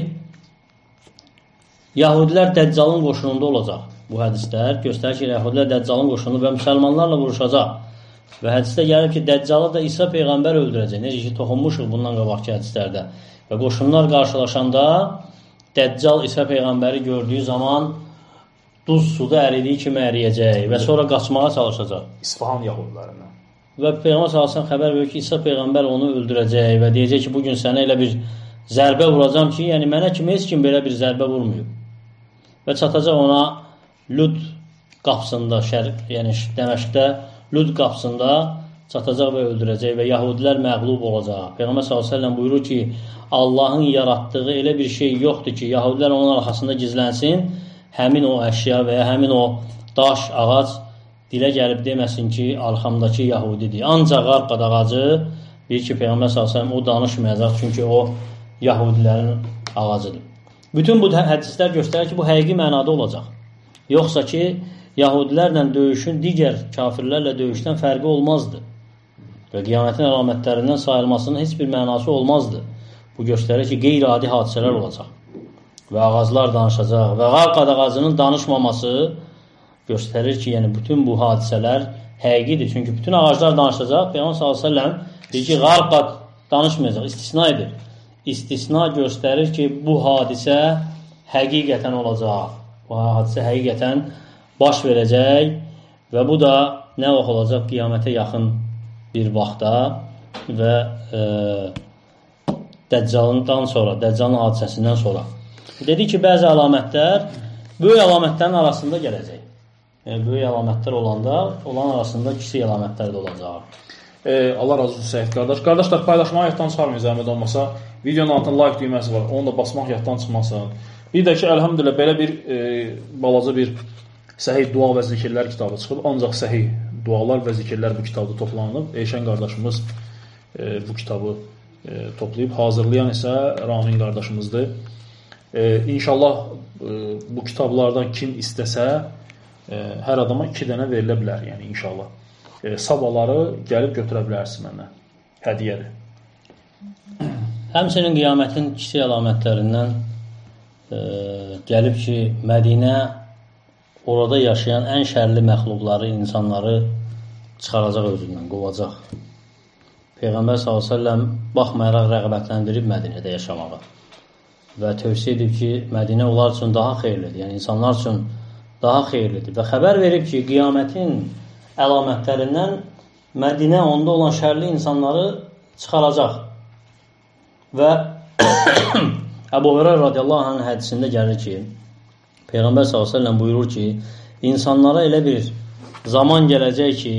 Yahudilər Dəccalın qoşununda olacaq. Bu hədislər göstərir ki, Yahudilər Dəccalın qoşununda və müsəlmanlarla vuruşacaq. Və hədisdə gəlir ki, Dəccalı da İsa Peyğəmbər öldürəcək. Necə ki, toxunmuşuq bundan qabaqki hədislərdə. Və qoşunlar qarşılaşanda Dəccal İsa Peyğəmbəri gördüyü zaman duz suda əridiyi kimi əriyəcək və sonra qaçmağa çalışacaq. İsfahan yahudilərindən. Və Peyğəmbər sallallahu xəbər verir ki, İsa Peyğəmbər onu öldürəcək və deyəcək ki, bugün sənə elə bir zərbə vuracam ki, yəni mənə kimi heç kim belə bir zərbə vurmuyor. Və çatacaq ona Lud qapısında, şərq, yəni Dəməşqdə Lud qapısında çatacaq və öldürəcək və yahudilər məğlub olacaq. Peyğəmbər sallallahu əleyhi buyurur ki, Allahın yaratdığı elə bir şey yoxdur ki, yahudilər onun arxasında gizlənsin, həmin o əşya və ya həmin o daş, ağac dilə gəlib deməsin ki, arxamdakı yahudidir. Ancaq arqad ağacı bir ki, Peyğəmbər sallallahu əleyhi o danışmayacaq, çünki o yahudilərin ağacıdır. Bütün bu hədislər göstərir ki, bu həqiqi mənada olacaq. Yoxsa ki, yahudilərlə döyüşün digər kafirlərlə döyüşdən fərqi olmazdı. Və qiyamətin əlamətlərindən sayılmasının heç bir mənası olmazdı. Bu göstərir ki, qeyri-adi hadisələr olacaq. Və ağaclar danışacaq. Və arqad ağacının danışmaması göstərir ki, yəni bütün bu hadisələr həqiqidir. Çünki bütün ağaclar danışacaq. Peyğəmbər sallallahu əleyhi və səlləm deyir ki, qarqad danışmayacaq, istisna edir. İstisna göstərir ki, bu hadisə həqiqətən olacaq. Bu hadisə həqiqətən baş verəcək və bu da nə vaxt olacaq? Qiyamətə yaxın bir vaxtda və e, Dəccalından sonra, Dəccalın hadisəsindən sonra. Dedi ki, bəzi əlamətlər böyük əlamətlərin arasında gələcək. Yəni, böyük əlamətlər olanda, olan arasında kiçik əlamətlər də olacaq. E, Allah razı olsun Səyid qardaş. Qardaşlar, paylaşmağı yaddan çıxarmayın, zəhmət olmasa. Videonun altında like düyməsi var, onu da basmaq yaddan çıxmasın. Bir də ki, əlhamdülillah, belə bir e, balaca bir səhih dua və zikirlər kitabı çıxıb. Ancaq səhih dualar və zikirlər bu kitabda toplanıb. Eyşən qardaşımız e, bu kitabı e, toplayıb. Hazırlayan isə Ramin qardaşımızdır. E, İnşallah e, bu kitablardan kim istəsə e, hər adama iki dənə verilə bilər, yəni inşallah. E, sabahları gəlib götürə bilərsin mənə. Hədiyyədir. Həmçinin qiyamətin kiçik əlamətlərindən e, gəlib ki, Mədinə orada yaşayan ən şərli məxluqları, insanları çıxaracaq özündən, qovacaq. Peyğəmbər sallallahu əleyhi və səlləm baxmayaraq rəğbətləndirib Mədinədə yaşamağa və tövsiyə edib ki, Mədinə onlar üçün daha xeyirlidir, yəni insanlar üçün daha xeyirlidir və xəbər verib ki, qiyamətin əlamətlərindən Mədinə onda olan şərli insanları çıxaracaq və Əbu Hüreyrə radiyallahu anh hədisində gəlir ki, Peyğəmbər sallallahu əleyhi və səlləm buyurur ki, insanlara elə bir zaman gələcək ki,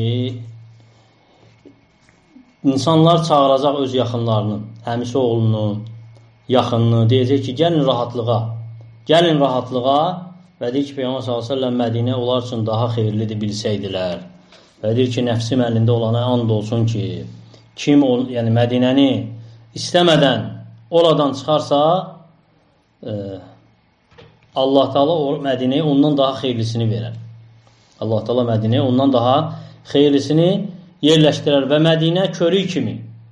insanlar çağıracaq öz yaxınlarını, əmisi oğlunu, yaxınını, deyəcək ki, gəlin rahatlığa, gəlin rahatlığa və deyir ki, Peyğəmbər sallallahu əleyhi və səlləm Mədinə onlar üçün daha xeyirlidir bilsəydilər və deyir ki, nəfsim əlində olana and olsun ki, kim, yəni Mədinəni istəmədən oradan çıxarsa, e, Allah Taala Mədinəyə ondan daha xeyirlisini verər. Allah Taala Mədinəyə ondan daha xeyirlisini yerləşdirər və Mədinə körük kimi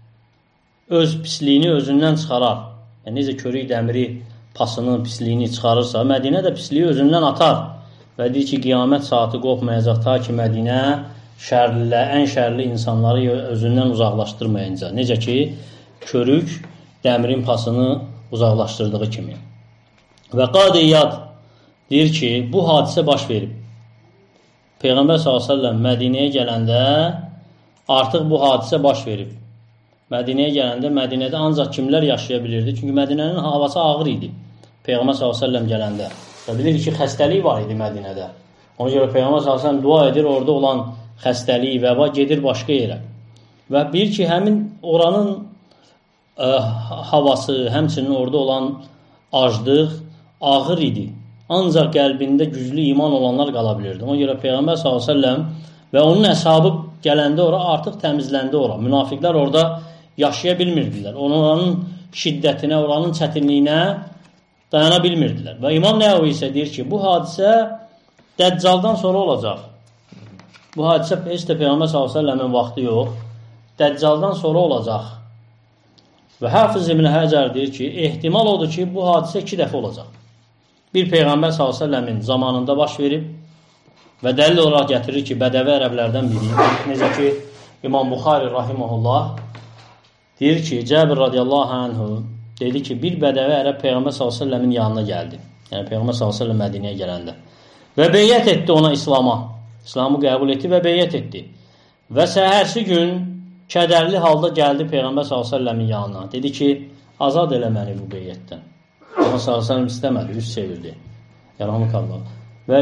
öz pisliyini özündən çıxarar. Yəni, necə körük dəmiri pasının pisliyini çıxarırsa, Mədinə də pisliyi özündən atar və deyir ki, qiyamət saati qopmayacaq ta ki, Mədinə şərlilə, ən şərli insanları özündən uzaqlaşdırmayınca. Necə ki, körük dəmirin pasını uzaqlaşdırdığı kimi. Və Qadiyyad deyir ki, bu hadisə baş verib. Peyğəmbər sallallahu əleyhi və səlləm Mədinəyə gələndə artıq bu hadisə baş verib. Mədinəyə gələndə Mədinədə ancaq kimlər yaşaya bilirdi? Çünki Mədinənin havası ağır idi. Peyğəmbər sallallahu əleyhi və səlləm gələndə. Və bilir ki, xəstəlik var idi Mədinədə. Ona görə Peyğəmbər sallallahu əleyhi və səlləm dua edir, orada olan xəstəlik, vəba gedir başqa yerə. Və bilir ki, həmin oranın ə, havası, həmçinin orada olan aclıq ağır idi. Ancaq qəlbində güclü iman olanlar qala bilirdi. Ona görə Peyğəmbər sallallahu əleyhi və səlləm və onun əshabı gələndə ora artıq təmizləndi ora. Münafiqlər orada yaşaya bilmirdilər. Oranın şiddətinə, oranın çətinliyinə dayana bilmirdilər. Və İmam Nəvavi isə deyir ki, bu hadisə Dəccaldan sonra olacaq. Bu hadisə heç də Peyğəmbər sallallahu əleyhi və səlləmin vaxtı yox. Dəccaldan sonra olacaq. Və Hafiz İbn Həcər deyir ki, ehtimal odur ki, bu hadisə iki dəfə olacaq. Bir Peyğəmbər sallallahu əleyhi və səlləmin zamanında baş verib və dəlil olaraq gətirir ki, bədəvi ərəblərdən biri. Necə ki, İmam Buxari rahimehullah deyir ki, Cəbir radiyallahu anhu dedi ki, bir bədəvi ərəb Peyğəmbər sallallahu əleyhi və səlləmin yanına gəldi. Yəni Peyğəmbər sallallahu əleyhi və səlləm Mədinəyə gələndə. və beyyət etdi ona İslama. İslamı qəbul etdi və beyyət etdi. Və səhərsi gün kədərli halda gəldi Peyğəmbər sallallahu əleyhi və səlləmin yanına. Dedi ki, azad elə məni bu beyyətdən. Peyğəmbər sallallahu əleyhi və səlləm istəmədi, üz çevirdi. Yarhamukallah. Və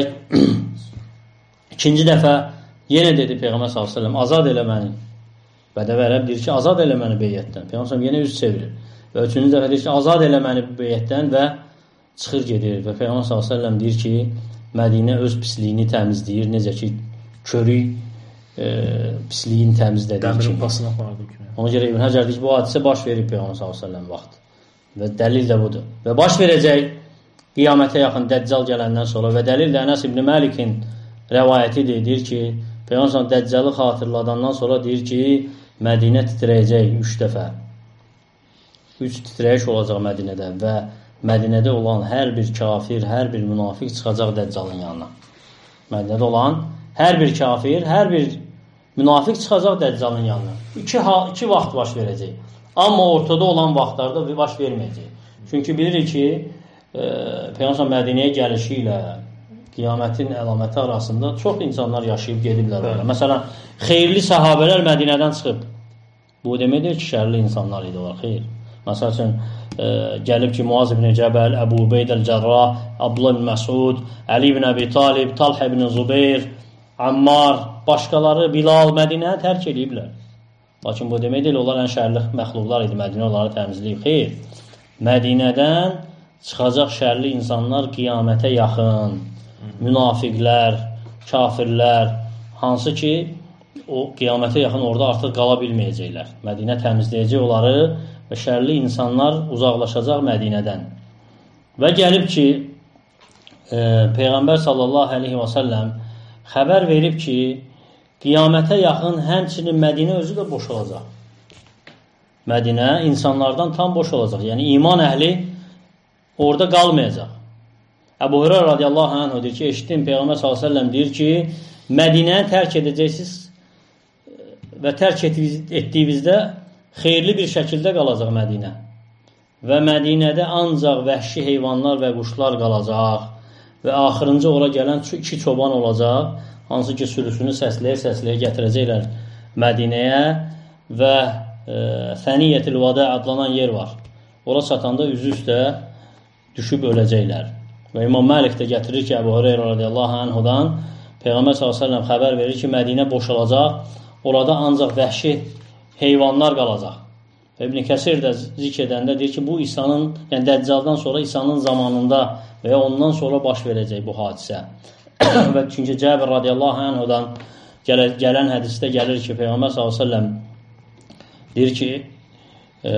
ikinci dəfə yenə dedi Peyğəmbər sallallahu əleyhi və səlləm, azad elə məni. Bədəvi ərəb deyir ki, azad elə məni beyyətdən. Peyğəmbər sallallahu əleyhi və səlləm yenə üz çevirir. Və üçüncü dəfə deyir ki, azad elə məni bu beyyətdən və çıxır gedir. Və Peyğəmbər sallallahu əleyhi və səlləm deyir ki, Mədinə öz pisliyini təmizləyir. Necə ki, körük e, pisliyini təmizlədiyi Dəmirin kimi. pasına apardı kimi. Ona görə İbn Həcər deyir ki, bu hadisə baş verib Peyğəmbər sallallahu əleyhi və səlləm vaxt. Və dəlil də budur. Və baş verəcək qiyamətə yaxın Dəccal gələndən sonra və dəlil də Ənəs ibn Məlikin rəvayətidir. Deyir ki, Peyğəmbər sallallahu Dəccalı xatırladandan sonra deyir ki, Mədinə titrəyəcək üç dəfə. Üç titrəyiş olacaq Mədinədə və Mədinədə olan hər bir kafir, hər bir münafiq çıxacaq Dəccalın yanına. Mədinədə olan hər bir kafir, hər bir münafiq çıxacaq Dəccalın yanına. İki, iki vaxt baş verəcək. Amma ortada olan vaxtlarda bir baş verməyəcək. Çünki bilirik ki, e, Peyğəmbər Mədinəyə gəlişi ilə qiyamətin əlaməti arasında çox insanlar yaşayıb gediblər. Hə. Məsələn, xeyirli səhabələr Mədinədən çıxıb. Bu deməkdir ki, şərli insanlar idi onlar, xeyr. Məsəl üçün, e, gəlib ki, Muaz ibn Cəbəl, Əbu Ubeyd el-Cərrah, Abdullah ibn Məsud, Əli ibn Əbi Talib, Talhə ibn Zubeyr, Ammar, başqaları Bilal Mədinəni tərk ediblər. Lakin bu demək deyil, onlar ən şərli məxluqlar idi, Mədinə onları təmizləyib. Xeyr, Mədinədən çıxacaq şərli insanlar qiyamətə yaxın, münafiqlər, kafirlər, hansı ki, o qiyamətə yaxın orada artıq qala bilməyəcəklər. Mədinə təmizləyəcək onları və şərli insanlar uzaqlaşacaq Mədinədən. Və gəlib ki, e, Peyğəmbər sallallahu əleyhi və səlləm xəbər verib ki, qiyamətə yaxın həmçinin Mədinə özü də boş olacaq. Mədinə insanlardan tam boş olacaq. Yəni, iman əhli orada qalmayacaq. Əbu Hüreyrə radiyallahu anh deyir ki, eşitdim Peyğəmbər sallallahu əleyhi və səlləm deyir ki, Mədinəni tərk edəcəksiniz və tərk etdiyinizdə xeyirli bir şəkildə qalacaq Mədinə. Və Mədinədə ancaq vəhşi heyvanlar və quşlar qalacaq və axırıncı ora gələn iki çoban olacaq, hansı ki, sürüsünü səsləyə-səsləyə gətirəcəklər Mədinəyə və e, Səniyyətil Vada adlanan yer var. Ora çatanda üzü üstə düşüb öləcəklər. Və İmam Məlik də gətirir ki, Əbu Hüreyrə radiyallahu anhudan Peyğəmbər sallallahu əleyhi və səlləm xəbər verir ki, Mədinə boşalacaq, orada ancaq vəhşi heyvanlar qalacaq. Və İbn Kəsir də zikr edəndə deyir ki, bu İsa'nın, yəni Dəccaldan sonra İsa'nın zamanında və ya ondan sonra baş verəcək bu hadisə. Və çünki Cəbir radiyallahu anhudan gələ, gələn hədisdə gəlir ki, Peyğəmbər sallallahu əleyhi və səlləm deyir ki, e,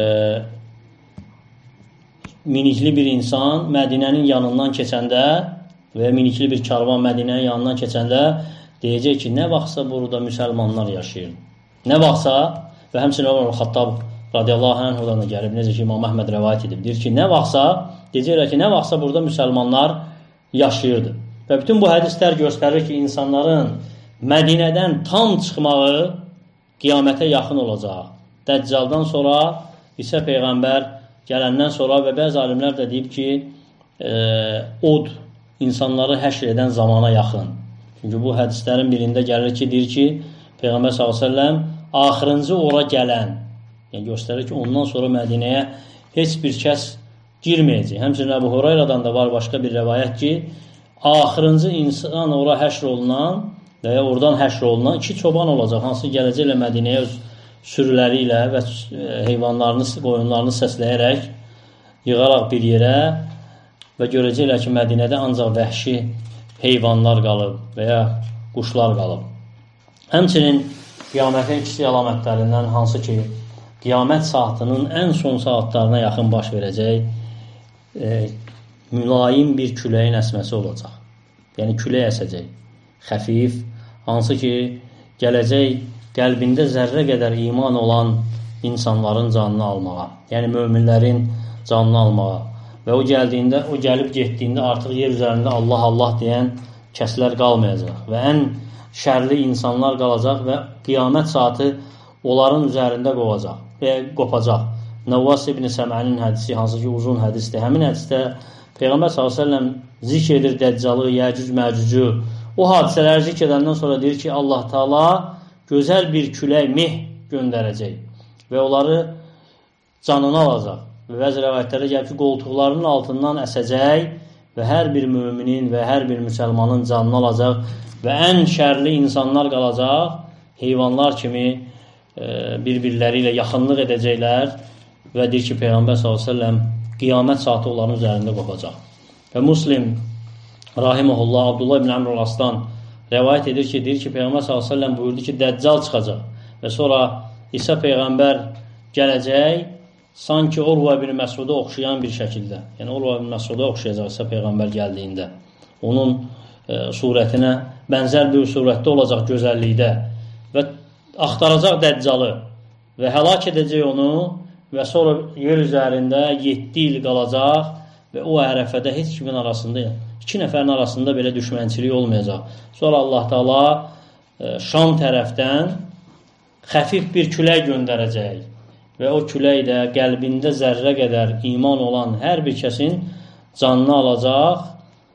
minikli bir insan Mədinənin yanından keçəndə və minikli bir karvan Mədinənin yanından keçəndə deyəcək ki, nə vaxtsa burada müsəlmanlar yaşayır. Nə vaxtsa, və həmçinin Ömər Xattab radiyallahu anhudan da gəlib, necə ki, İmam Əhməd rəvayət edib, deyir ki, nə vaxtsa, deyəcəklər ki, nə vaxtsa burada müsəlmanlar yaşayırdı. Və bütün bu hədislər göstərir ki, insanların Mədinədən tam çıxmağı qiyamətə yaxın olacaq. Dəccaldan sonra İsa Peyğəmbər gələndən sonra və bəzi alimlər də deyib ki, e, od insanları həşr edən zamana yaxın. Çünki bu hədislərin birində gəlir ki, deyir ki, Peyğəmbər sallallahu əleyhi və səlləm axırıncı ora gələn, yəni göstərir ki, ondan sonra Mədinəyə heç bir kəs girməyəcək. Həmçinin Əbu Hüreyrədən də var başqa bir rəvayət ki, axırıncı insan ora həşr olunan və ya oradan həşr olunan iki çoban olacaq, hansı gələcəklə Mədinəyə öz sürüləri ilə və heyvanlarını, qoyunlarını səsləyərək yığaraq bir yerə və görəcəklər ki, Mədinədə ancaq vəhşi heyvanlar qalıb və ya quşlar qalıb. Həmçinin qiyamətin ikisi əlamətlərindən hansı ki, qiyamət saatının ən son saatlarına yaxın baş verəcək e, mülayim bir küləyin əsməsi olacaq. Yəni külək əsəcək. Xəfif, hansı ki, gələcək qəlbində zərrə qədər iman olan insanların canını almağa, yəni möminlərin canını almağa və o gəldiyində, o gəlib getdiyində artıq yer üzərində Allah Allah deyən kəslər qalmayacaq və ən şərli insanlar qalacaq və qiyamət saatı onların üzərində qovacaq və qopacaq. Nəvvas ibn Səmənin hədisi, hansı ki uzun hədisdir. Həmin hədisdə Peyğəmbər sallallahu əleyhi və səlləm zikr edir Dəccalı, Yəcüc, Məcücü. O hadisələri zikr edəndən sonra deyir ki, Allah Taala gözəl bir külək meh göndərəcək və onları canını alacaq. Və bəzi rəvayətlərdə gəlir ki, qoltuqlarının altından əsəcək və hər bir müminin və hər bir müsəlmanın canını alacaq və ən şərli insanlar qalacaq, heyvanlar kimi bir-birləri ilə yaxınlıq edəcəklər və deyir ki, Peyğəmbər sallallahu əleyhi və səlləm qiyamət saatı onların üzərində qopacaq. Və Müslim rahimehullah Abdullah ibn Amr al-Asdan rəvayət edir ki, deyir ki, Peyğəmbər sallallahu əleyhi və səlləm buyurdu ki, Dəccal çıxacaq və sonra İsa Peyğəmbər gələcək sanki Urva ibn Məsuda oxşayan bir şəkildə. Yəni Urva ibn Məsuda oxşayacaq İsa Peyğəmbər gəldiyində. Onun e, surətinə bənzər bir surətdə olacaq gözəllikdə və axtaracaq Dəccalı və həlak edəcək onu və sonra yer üzərində yeddi il qalacaq və o ərəfədə heç kimin arasında, iki nəfərin arasında belə düşmənçilik olmayacaq. Sonra Allah Taala e, Şam tərəfdən xəfif bir külək göndərəcək və o külək də qəlbində zərrə qədər iman olan hər bir kəsin canını alacaq.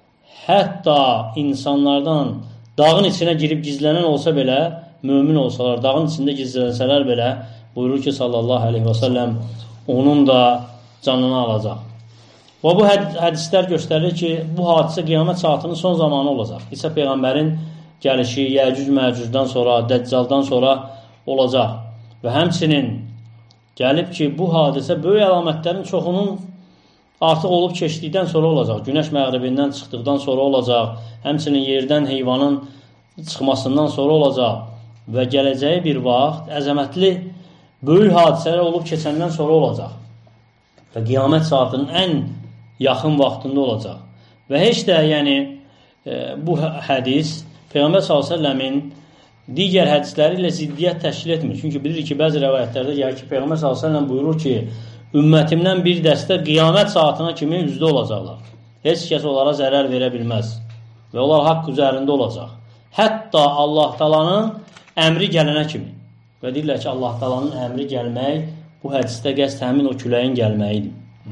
Hətta insanlardan dağın içinə girib gizlənən olsa belə, mömin olsalar, dağın içində gizlənsələr belə, buyurur ki, sallallahu aleyhi və səlləm onun da canını alacaq. Və bu hədislər göstərir ki, bu hadisə qiyamət saatının son zamanı olacaq. İsa Peyğəmbərin gəlişi Yəcüc Məcücdən sonra, Dəccaldan sonra olacaq. Və həmçinin gəlib ki, bu hadisə böyük əlamətlərin çoxunun artıq olub keçdikdən sonra olacaq. Günəş məğribindən çıxdıqdan sonra olacaq. Həmçinin yerdən heyvanın çıxmasından sonra olacaq. Və gələcəyi bir vaxt əzəmətli böyük hadisələr olub keçəndən sonra olacaq. Və qiyamət saatının ən yaxın vaxtında olacaq. Və heç də yəni e, bu hədis Peyğəmbər sallallahu əleyhi və səlləmin digər hədisləri ilə ziddiyyət təşkil etmir. Çünki bilirik ki, bəzi rəvayətlərdə gəlir ki, Peyğəmbər sallallahu əleyhi və səlləm buyurur ki, ümmətimdən bir dəstə qiyamət saatına kimi üzdə olacaqlar. Heç kəs onlara zərər verə bilməz və onlar haqq üzərində olacaq. Hətta Allah Taala'nın əmri gələnə kimi. Və deyirlər ki, Allah Taala'nın əmri gəlmək bu hədisdə qəsd həmin o küləyin gəlməyidir.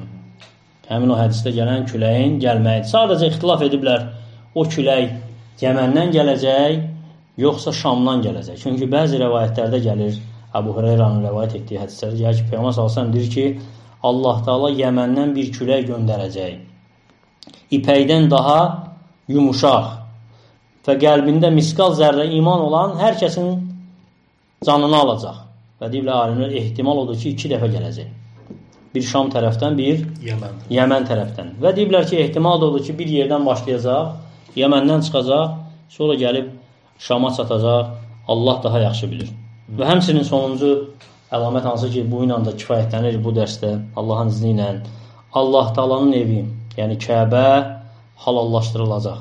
Həmin o hədisdə gələn küləyin gəlməyidir. Sadəcə ixtilaf ediblər, o külək Yəməndən gələcək, yoxsa Şamdan gələcək. Çünki bəzi rəvayətlərdə gəlir, Əbu Hüreyrənin rəvayət etdiyi hədislərdə gəlir ki, Peyğəmbər sallallahu əleyhi və səlləm deyir ki, Allah Taala Yəməndən bir külək göndərəcək. İpəkdən daha yumuşaq və qəlbində miskal zərrə iman olan hər kəsin canını alacaq. Və deyiblər, alimlər, ehtimal odur ki, iki dəfə gələcək. Bir Şam tərəfdən, bir Yəmən, Yəmən tərəfdən. Və deyiblər ki, ehtimal odur ki, bir yerdən başlayacaq, Yəməndən çıxacaq, sonra gəlib Şama çatacaq, Allah daha yaxşı bilir. Və həmçinin sonuncu əlamət hansı ki, bu ilə da kifayətlənir bu dərsdə, Allahın izni ilə, Allah Taala'nın evi, yəni Kəbə halallaşdırılacaq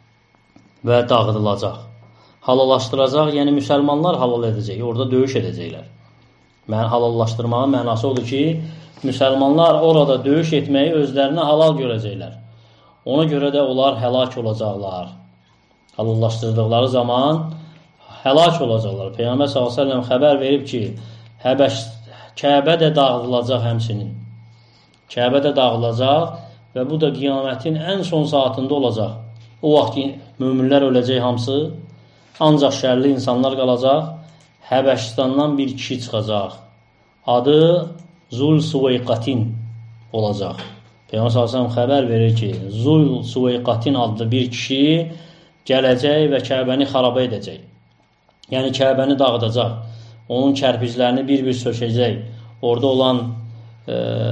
və dağıdılacaq. Halallaşdıracaq, yəni müsəlmanlar halal edəcək, orada döyüş edəcəklər. Mən halallaşdırmağın mənası odur ki, müsəlmanlar orada döyüş etməyi özlərinə halal görəcəklər. Ona görə də onlar həlak olacaqlar. Halallaşdırdıqları zaman həlak olacaqlar. Peyğəmbər sallallahu əleyhi və səlləm xəbər verib ki, Həbəş Kəbə də dağıdılacaq həmçinin. Kəbə də dağıdılacaq və bu da qiyamətin ən son saatında olacaq. O vaxt ki, möminlər öləcək hamısı, ancaq şərli insanlar qalacaq. Həbəşistandan bir kişi çıxacaq. Adı Zul Suveyqatin olacaq. Peyğəmbər sallallahu əleyhi və səlləm xəbər verir ki, Zul Suveyqatin adlı bir kişi gələcək və Kəbəni xaraba edəcək. Yəni Kəbəni dağıdacaq. Onun kərpiclərini bir-bir sökəcək. Orada olan e,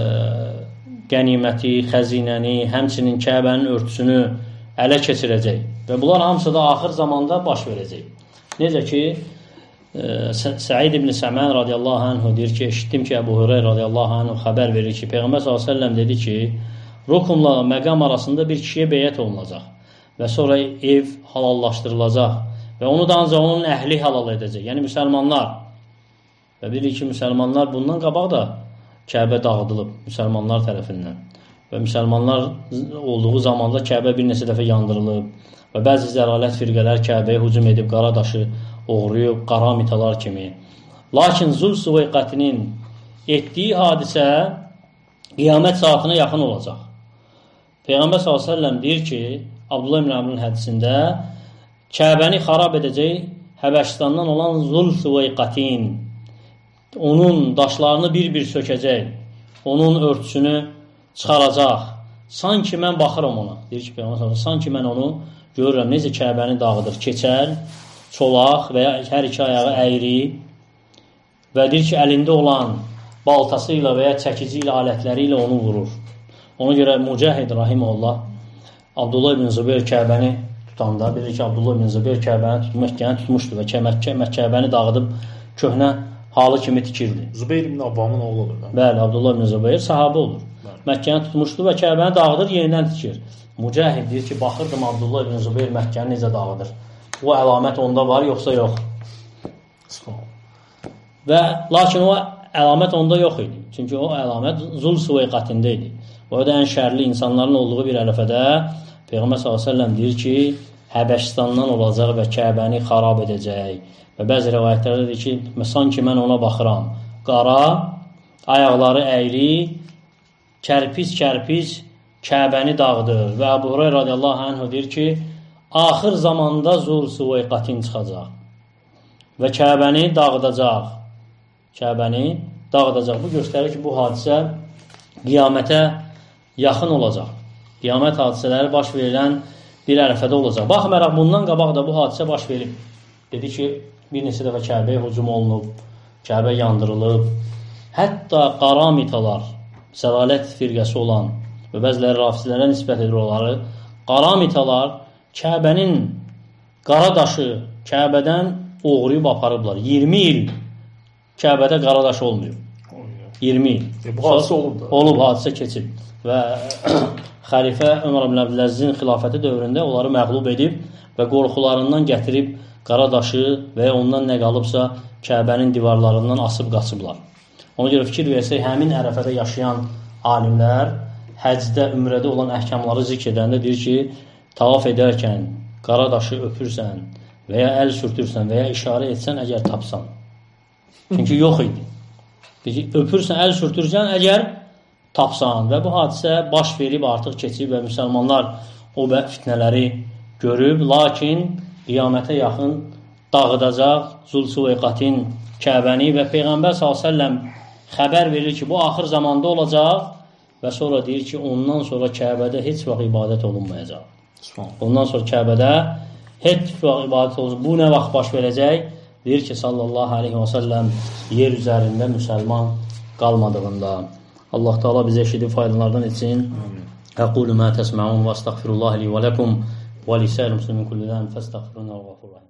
qəniməti, xəzinəni, həmçinin Kəbənin örtüsünü ələ keçirəcək. Və bunlar hamısı da axır zamanda baş verəcək. Necə ki, e, Səid ibn Səmən radiyallahu anhu deyir ki, eşitdim ki, Əbu Hüreyrə radiyallahu anhu xəbər verir ki, Peyğəmbər sallallahu əleyhi və səlləm dedi ki, Rukumla məqam arasında bir kişiyə beyət olunacaq və sonra ev halallaşdırılacaq və onu da ancaq onun əhli halal edəcək, yəni müsəlmanlar. Və bilir ki, müsəlmanlar bundan qabaq da Kəbə dağıdılıb müsəlmanlar tərəfindən və müsəlmanlar olduğu zamanda Kəbə bir neçə dəfə yandırılıb və bəzi zəlalət firqələr Kəbəyə hücum edib qara daşı oğruyub, qara mitalar kimi. Lakin Zul Suveyqatinin etdiyi hadisə qiyamət saatına yaxın olacaq. Peyğəmbər sallallahu əleyhi və səlləm deyir ki, Abdullah ibn Əmrin hədisində Kəbəni xarab edəcək Həbəşistandan olan Zul-Süveyqatin, onun daşlarını bir-bir sökəcək, onun örtüsünü çıxaracaq. Sanki mən baxıram ona. Deyir ki, Peyğəmbər sallallahu əleyhi və səlləm, sanki mən onu görürəm, necə Kəbəni dağıdır, keçər, çolaq və ya hər iki ayağı əyri və deyir ki, əlində olan baltası ilə və ya çəkici ilə, alətləri ilə onu vurur. Ona görə Mücahid rahimehullah Abdullah ibn Zübeyr Kəbəni tutanda bilir ki, Abdullah ibn Zübeyr Kəbəni Məkkəni tutmuşdu və Kəbəni dağıdıb köhnə halı kimi tikirdi. Zübeyr ibn Avvamın oğlu olur. Bəli, Abdullah ibn Zübeyr sahabə olur. Məkkəni tutmuşdu və Kəbəni dağıdır, yenidən tikir. Mücahid deyir ki, baxırdım Abdullah ibn Zübeyr Məkkəni necə dağıdır. O əlamət onda var, yoxsa yox. Və lakin o əlamət onda yox idi. Çünki o əlamət Zul-Süveyqatində idi. O da ən şərli insanların olduğu bir ərəfədə Peyğəmbər sallallahu əleyhi və səlləm deyir ki, Həbəşistandan olacaq və Kəbəni xarab edəcək. Və bəzi rivayətlərdə deyir ki, sanki mən ona baxıram. Qara, ayaqları əyri, kərpiz-kərpiz Kəbəni dağıdır. Və Əbu Hüreyrə radiyallahu anh deyir ki, axır zamanda Zul-Süveyqatin çıxacaq və Kəbəni dağıdacaq. Kəbəni dağıdacaq. Bu göstərir ki, bu hadisə qiyamətə yaxın olacaq. Qiyamət hadisələri baş verilən bir ərəfədə olacaq. Baxmayaraq, bundan qabaq da bu hadisə baş verib. Dedi ki, bir neçə dəfə Kəbəyə hücum olunub, Kəbə yandırılıb. Hətta qaramitalar, səlalət firqəsi olan və bəziləri rafizlərə nisbət edir onları, qaramitalar Kəbənin qara daşı Kəbədən uğrayıb aparıblar. iyirmi il Kəbədə qara daş olmuyor. iyirmi il. E, bu hadisə olub da. Olub, hadisə keçib. Və xəlifə Ömər ibn Əbdüləzizin xilafəti dövründə onları məğlub edib və qorxularından gətirib qara daşı və ondan nə qalıbsa Kəbənin divarlarından asıb qaçıblar. Ona görə fikir versək, həmin ərəfədə yaşayan alimlər həcdə, ümrədə olan əhkamları zikr edəndə deyir ki, tavaf edərkən qara daşı öpürsən və ya əl sürtürsən və ya işarə etsən əgər tapsan. Çünki yox idi. Öpürsən, əl sürtürsən əgər tapsan və bu hadisə baş verib, artıq keçib və müsəlmanlar o fitnələri görüb, lakin qiyamətə yaxın dağıdacaq Zul-Süveyqatin Kəbəni və Peyğəmbər sallallahu əleyhi və səlləm xəbər verir ki, bu axır zamanda olacaq və sonra deyir ki, ondan sonra Kəbədə heç vaxt ibadət olunmayacaq. Ondan sonra Kəbədə heç vaxt ibadət olunmayacaq. Bu nə vaxt baş verəcək? Deyir ki, sallallahu aleyhi və səlləm yer üzərində müsəlman qalmadığında. Allah Teala bizə eşidib faydalardan etsin. Əqulu mə təsməun və əstəğfirullah li və ləkum və lisəl muslimin kullidən fəstəğfirunə vəğafurrahim.